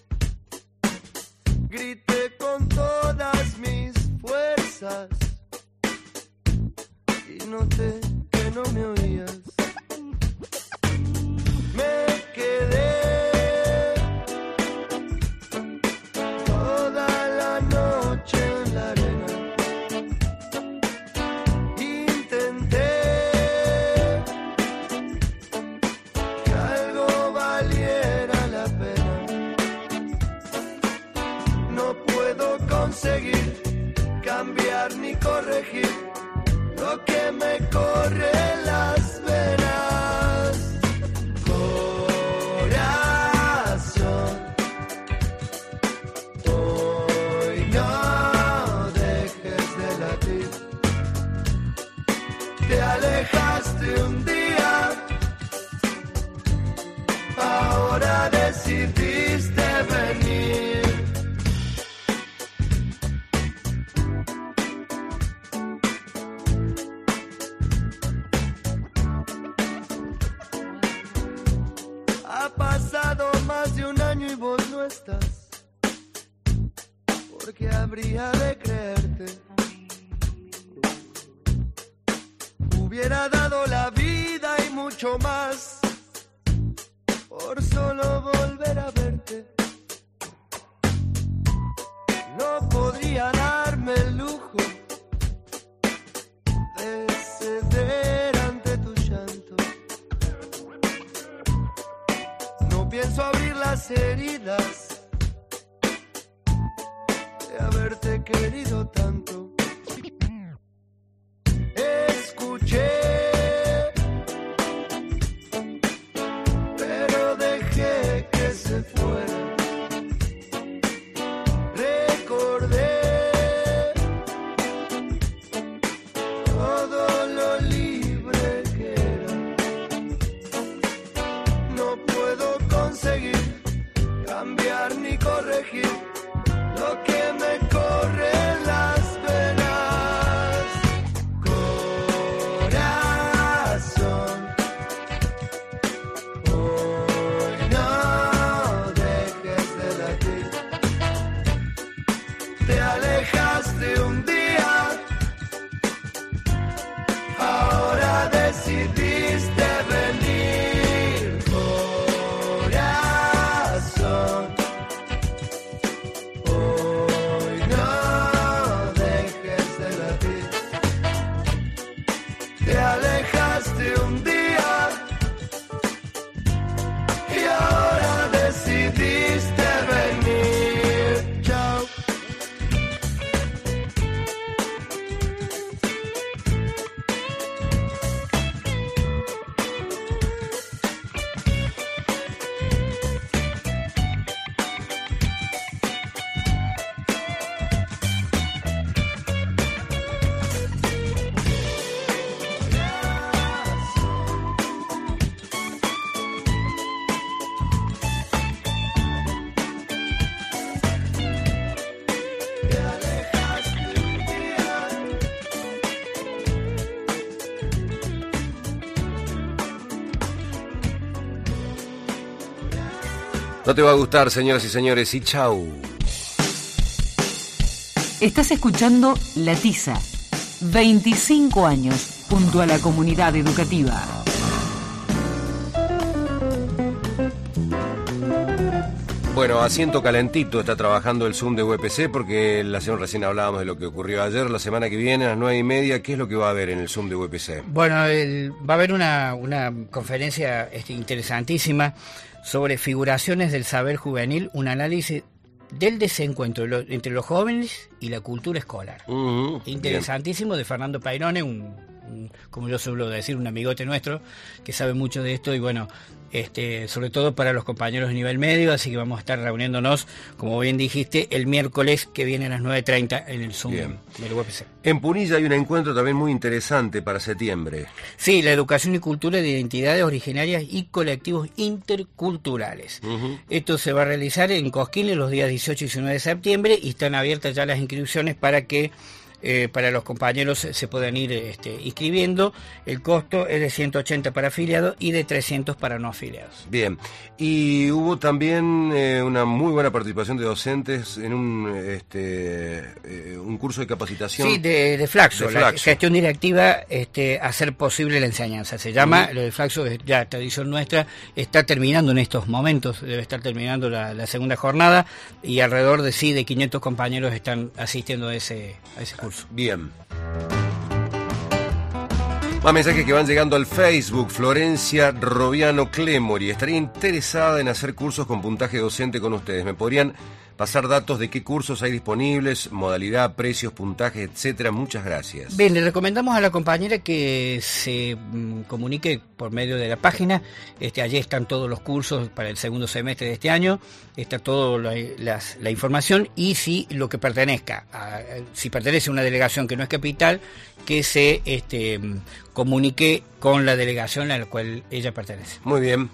Grité con todas mis fuerzas y noté que no me oías. Me quedé toda la noche en la arena. Intenté que algo valiera la pena. No puedo conseguir cambiar ni corregir lo que me corre en las venas. Corazón, hoy no dejes de latir. Te alejaste un día, ahora decidiste venir. Ha pasado más de un año y vos no estás, porque habría de creerte. Hubiera dado la vida y mucho más por solo volver a verte. No podría darme el lujo de ceder ante tu llanto. No pienso abrir las heridas de haberte querido tanto. Escuché, pero dejé que se fuera. Recordé todo lo libre alejaste un día, ahora decidiste venir, corazón. Hoy no dejes de latir. Te alejaste un día y ahora decidiste venir. Chao. No te va a gustar, señoras y señores, y chau. Estás escuchando La Tiza, veinticinco años junto a la comunidad educativa. Bueno, asiento calentito está trabajando el Zoom de U E P C porque la semana recién hablábamos de lo que ocurrió ayer. La semana que viene, a las nueve y media, ¿qué es lo que va a haber en el Zoom de U E P C? Bueno, el, va a haber una, una conferencia este, interesantísima sobre figuraciones del saber juvenil, un análisis del desencuentro lo, entre los jóvenes y la cultura escolar. Uh-huh, Interesantísimo, bien. De Fernando Pairone, un, un, como yo suelo decir, un amigote nuestro que sabe mucho de esto y bueno, este, sobre todo para los compañeros de nivel medio, así que vamos a estar reuniéndonos, como bien dijiste, el miércoles que viene a las nueve treinta en el Zoom bien. Del U E P C. En Punilla hay un encuentro también muy interesante para septiembre. Sí, la educación y cultura de identidades originarias y colectivos interculturales. Uh-huh. Esto se va a realizar en Cosquín los días dieciocho y diecinueve de septiembre y están abiertas ya las inscripciones para que Eh, para los compañeros se puedan ir este, inscribiendo. El costo es de ciento ochenta para afiliados y de trescientos para no afiliados. Bien, y hubo también eh, una muy buena participación de docentes en un este eh, un curso de capacitación. Sí, de, de Flaxo, de la Flaxo. Gestión directiva, este, hacer posible la enseñanza. Se llama, uh-huh. Lo de Flaxo es ya tradición nuestra, está terminando en estos momentos, debe estar terminando la, la segunda jornada y alrededor de sí, de quinientos compañeros están asistiendo a ese, a ese curso. Bien. Más mensajes que van llegando al Facebook. Florencia Robiano Clemori. Estaría interesada en hacer cursos con puntaje docente con ustedes. ¿Me podrían pasar datos de qué cursos hay disponibles, modalidad, precios, puntajes, etcétera? Muchas gracias. Bien, le recomendamos a la compañera que se mm, comunique por medio de la página. Este, allí están todos los cursos para el segundo semestre de este año. Está toda la, las, la información y si lo que pertenezca, a, si pertenece a una delegación que no es capital, que se este, comunique con la delegación a la cual ella pertenece. Muy bien.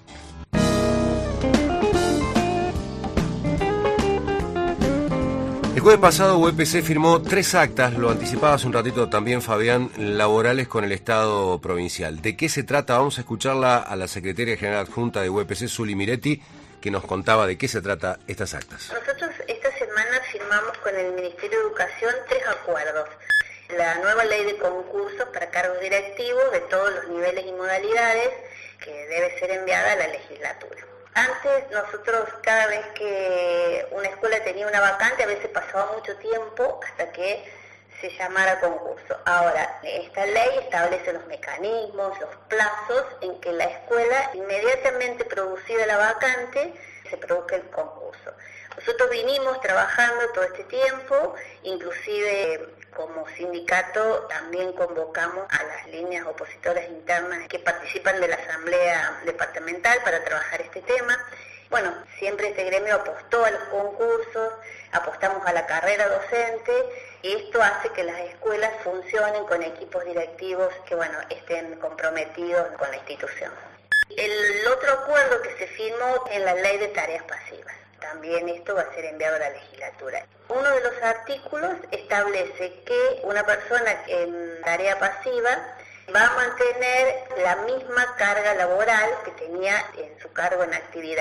El jueves pasado U E P C firmó tres actas, lo anticipaba hace un ratito también Fabián, laborales con el Estado provincial. ¿De qué se trata? Vamos a escucharla a la secretaria general adjunta de U E P C, Zuli Miretti, que nos contaba de qué se trata estas actas. Nosotros esta semana firmamos con el Ministerio de Educación tres acuerdos. La nueva ley de concursos para cargos directivos de todos los niveles y modalidades que debe ser enviada a la legislatura. Antes nosotros cada vez que una escuela tenía una vacante a veces pasaba mucho tiempo hasta que se llamara concurso. Ahora, esta ley establece los mecanismos, los plazos en que la escuela, inmediatamente producida la vacante, se produzca el concurso. Nosotros vinimos trabajando todo este tiempo, inclusive como sindicato también convocamos a las líneas opositoras internas que participan de la asamblea departamental para trabajar este tema. Bueno, siempre este gremio apostó a los concursos, apostamos a la carrera docente y esto hace que las escuelas funcionen con equipos directivos que, bueno, estén comprometidos con la institución. El otro acuerdo que se firmó en la ley de tareas pasivas. También esto va a ser enviado a la legislatura. Uno de los artículos establece que una persona en tarea pasiva va a mantener la misma carga laboral que tenía en su cargo en actividad.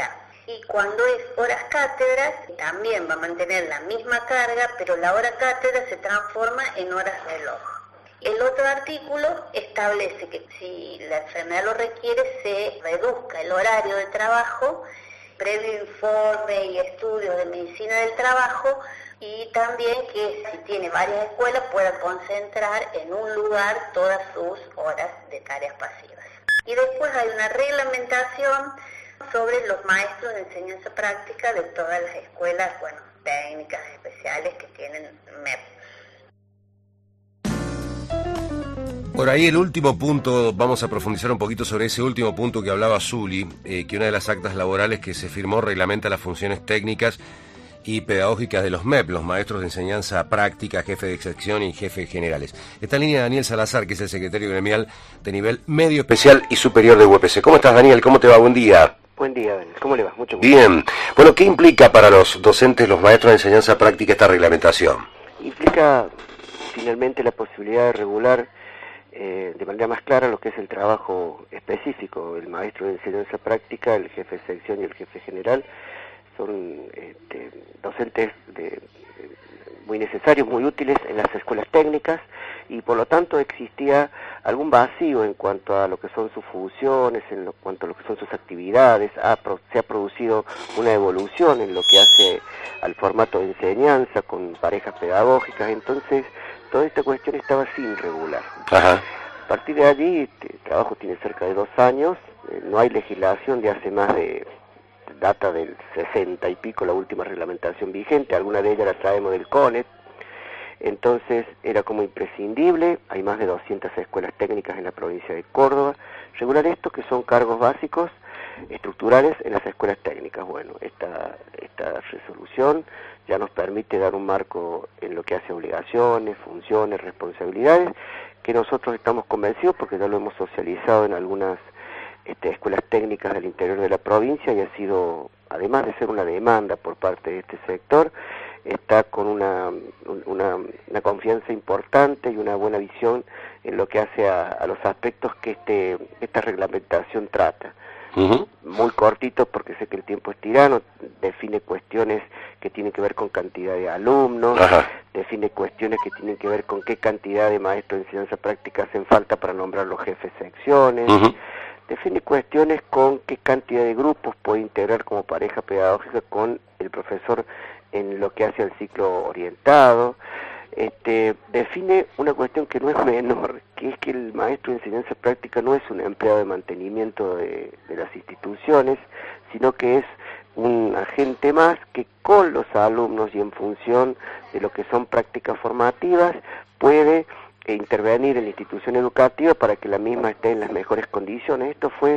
Y cuando es horas cátedras, también va a mantener la misma carga, pero la hora cátedra se transforma en horas reloj. El otro artículo establece que si la enfermedad lo requiere, se reduzca el horario de trabajo, previo informe y estudios de medicina del trabajo, y también que si tiene varias escuelas pueda concentrar en un lugar todas sus horas de tareas pasivas. Y después hay una reglamentación sobre los maestros de enseñanza práctica de todas las escuelas, bueno, técnicas especiales que tienen M E P. Por ahí el último punto, vamos a profundizar un poquito sobre ese último punto que hablaba Zuli, eh, que una de las actas laborales que se firmó reglamenta las funciones técnicas y pedagógicas de los M E P, los maestros de enseñanza práctica, jefe de sección y jefes generales. Está en línea Daniel Salazar, que es el secretario gremial de nivel medio, especial y superior de U E P C. ¿Cómo estás, Daniel? ¿Cómo te va? Buen día. Buen día, Daniel. ¿Cómo le va? Mucho gusto. Bien. Bueno, ¿qué implica para los docentes, los maestros de enseñanza práctica esta reglamentación? Implica finalmente la posibilidad de regular eh, de manera más clara lo que es el trabajo específico. El maestro de enseñanza práctica, el jefe de sección y el jefe general son este, docentes de, de, muy necesarios, muy útiles en las escuelas técnicas, y por lo tanto existía algún vacío en cuanto a lo que son sus funciones, en lo, cuanto a lo que son sus actividades. Ha, se ha producido una evolución en lo que hace al formato de enseñanza con parejas pedagógicas, entonces toda esta cuestión estaba sin regular. Ajá. A partir de allí, el trabajo tiene cerca de dos años, eh, no hay legislación de hace más de data del sesenta y pico, la última reglamentación vigente, alguna de ellas la traemos del CONET, entonces era como imprescindible. Hay más de doscientas escuelas técnicas en la provincia de Córdoba, regular esto que son cargos básicos estructurales en las escuelas técnicas. Bueno, esta, esta resolución ya nos permite dar un marco en lo que hace obligaciones, funciones, responsabilidades, que nosotros estamos convencidos porque ya lo hemos socializado en algunas Este, escuelas técnicas del interior de la provincia, y ha sido, además de ser una demanda por parte de este sector, está con una, una, una confianza importante y una buena visión en lo que hace a, a los aspectos que este, esta reglamentación trata. Uh-huh. Muy cortito porque sé que el tiempo es tirano, define cuestiones que tienen que ver con cantidad de alumnos, uh-huh. define cuestiones que tienen que ver con qué cantidad de maestros de enseñanza práctica hacen falta para nombrar los jefes de secciones, uh-huh. define cuestiones con qué cantidad de grupos puede integrar como pareja pedagógica con el profesor en lo que hace al ciclo orientado. Este, define una cuestión que no es menor, que es que el maestro de enseñanza práctica no es un empleado de mantenimiento de, de las instituciones, sino que es un agente más que con los alumnos y en función de lo que son prácticas formativas puede e intervenir en la institución educativa para que la misma esté en las mejores condiciones. Esto fue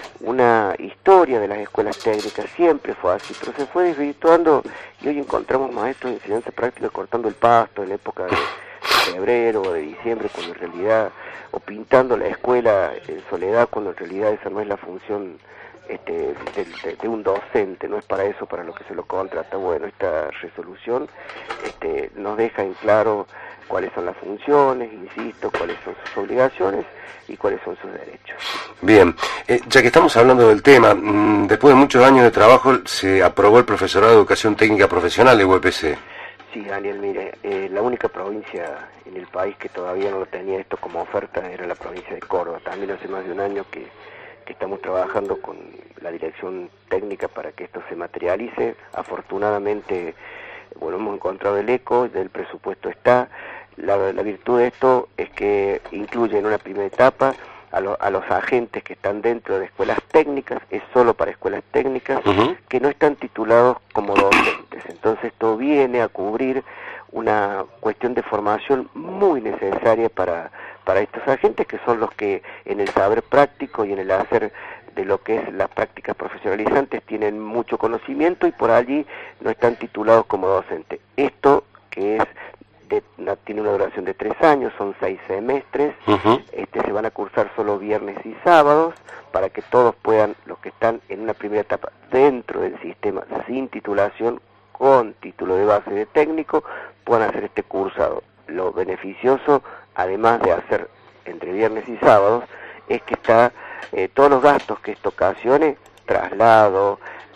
una historia de las escuelas técnicas, siempre fue así, pero se fue desvirtuando y hoy encontramos maestros de enseñanza práctica cortando el pasto en la época de febrero o de diciembre, cuando en realidad, o pintando la escuela en soledad, cuando en realidad esa no es la función este, de, de, de un docente, no es para eso para lo que se lo contrata. Bueno, esta resolución este, nos deja en claro cuáles son las funciones, insisto, cuáles son sus obligaciones y cuáles son sus derechos. Bien, eh, ya que estamos hablando del tema, mmm, después de muchos años de trabajo se aprobó el profesorado de educación técnica profesional de U E P C. Sí, Daniel, mire, eh, la única provincia en el país que todavía no lo tenía esto como oferta era la provincia de Córdoba. También hace más de un año que, que estamos trabajando con la dirección técnica para que esto se materialice. Afortunadamente, bueno, hemos encontrado el eco, del presupuesto está. La, la virtud de esto es que incluye en una primera etapa a, lo, a los agentes que están dentro de escuelas técnicas, es solo para escuelas técnicas, uh-huh. que no están titulados como docentes. Entonces esto viene a cubrir una cuestión de formación muy necesaria para, para estos agentes, que son los que en el saber práctico y en el hacer de lo que es las prácticas profesionalizantes tienen mucho conocimiento y por allí no están titulados como docentes. Esto que es De, una, tiene una duración de tres años, son seis semestres, uh-huh. este, se van a cursar solo viernes y sábados, para que todos puedan, los que están en una primera etapa dentro del sistema sin titulación, con título de base de técnico, puedan hacer este cursado. Lo beneficioso, además de hacer entre viernes y sábados, es que está eh, todos los gastos que esto ocasione, traslado,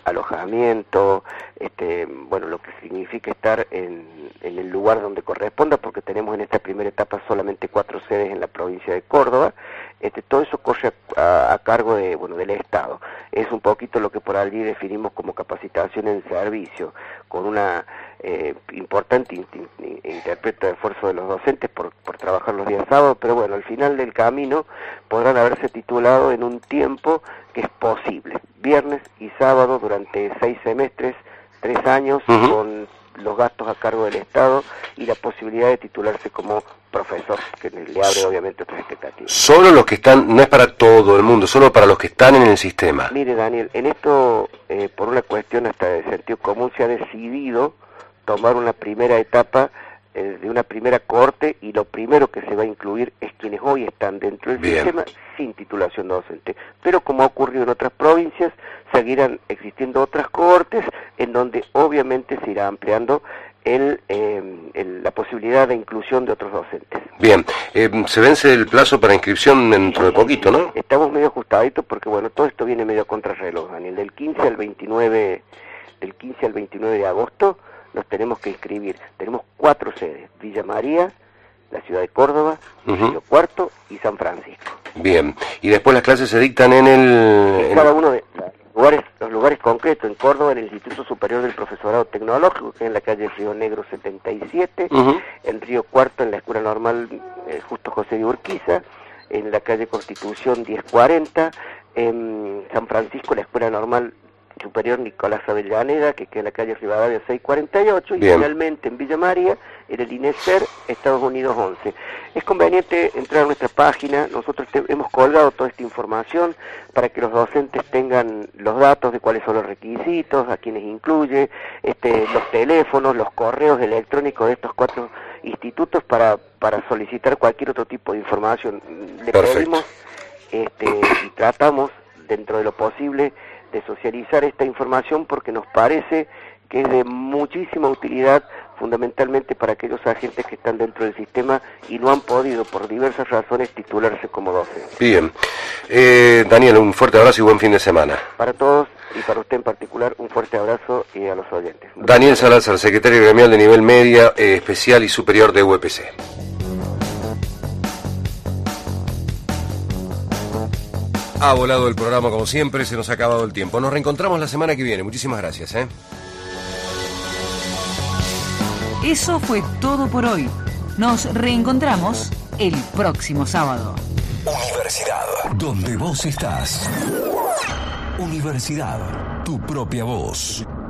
alojamiento, este, bueno, lo que significa estar en, en el lugar donde corresponda, porque tenemos en esta primera etapa solamente cuatro sedes en la provincia de Córdoba. Este, todo eso corre a, a, a cargo de, bueno, del Estado. Es un poquito lo que por allí definimos como capacitación en servicio, con una eh, importante in, in, interpreta de esfuerzo de los docentes por, por trabajar los días sábados, pero bueno, al final del camino podrán haberse titulado en un tiempo que es posible, viernes y sábado durante seis semestres, tres años, uh-huh. con los gastos a cargo del Estado y la posibilidad de titularse como profesor, que le abre obviamente otras expectativas. Solo los que están, no es para todo el mundo, solo para los que están en el sistema. Mire, Daniel, en esto, eh, por una cuestión hasta de sentido común, se ha decidido tomar una primera etapa eh, de una primera cohorte, y lo primero que se va a incluir es quienes hoy están dentro del Bien. sistema sin titulación docente. Pero como ha ocurrido en otras provincias, seguirán existiendo otras cohortes en donde obviamente se irá ampliando el, eh, el, la posibilidad de inclusión de otros docentes. Bien, eh, se vence el plazo para inscripción dentro de poquito, ¿no? Estamos medio ajustaditos porque, bueno, todo esto viene medio a contrarreloj, Daniel. Del quince al veintinueve, del quince al veintinueve de agosto nos tenemos que inscribir. Tenemos cuatro sedes: Villa María, la ciudad de Córdoba, uh-huh. Río Cuarto y San Francisco. Bien, y después las clases se dictan en el... En cada uno de los lugares, los lugares concretos. En Córdoba, en el Instituto Superior del Profesorado Tecnológico, que es en la calle Río Negro setenta y siete, uh-huh. en Río Cuarto, en la Escuela Normal eh, Justo José de Urquiza, en la calle Constitución diez cuarenta, en San Francisco, la Escuela Normal Superior Nicolás Avellaneda, que queda en la calle Rivadavia seiscientos cuarenta y ocho, Bien. y finalmente en Villa María, en el INESER, Estados Unidos once. Es conveniente entrar a nuestra página. Nosotros te, hemos colgado toda esta información para que los docentes tengan los datos de cuáles son los requisitos, a quienes incluye, este, los teléfonos, los correos electrónicos de estos cuatro institutos para, para solicitar cualquier otro tipo de información. Le Perfecto. pedimos este, y tratamos, dentro de lo posible, de socializar esta información, porque nos parece que es de muchísima utilidad, fundamentalmente para aquellos agentes que están dentro del sistema y no han podido, por diversas razones, titularse como docentes. Bien. Eh, Daniel, un fuerte abrazo y buen fin de semana. Para todos, y para usted en particular, un fuerte abrazo, y a los oyentes. Daniel Salazar, secretario gremial de nivel media, eh, especial y superior de U E P C. Ha volado el programa como siempre, se nos ha acabado el tiempo. Nos reencontramos la semana que viene. Muchísimas gracias. ¿eh? Eso fue todo por hoy. Nos reencontramos el próximo sábado. Universidad, donde vos estás. Universidad, tu propia voz.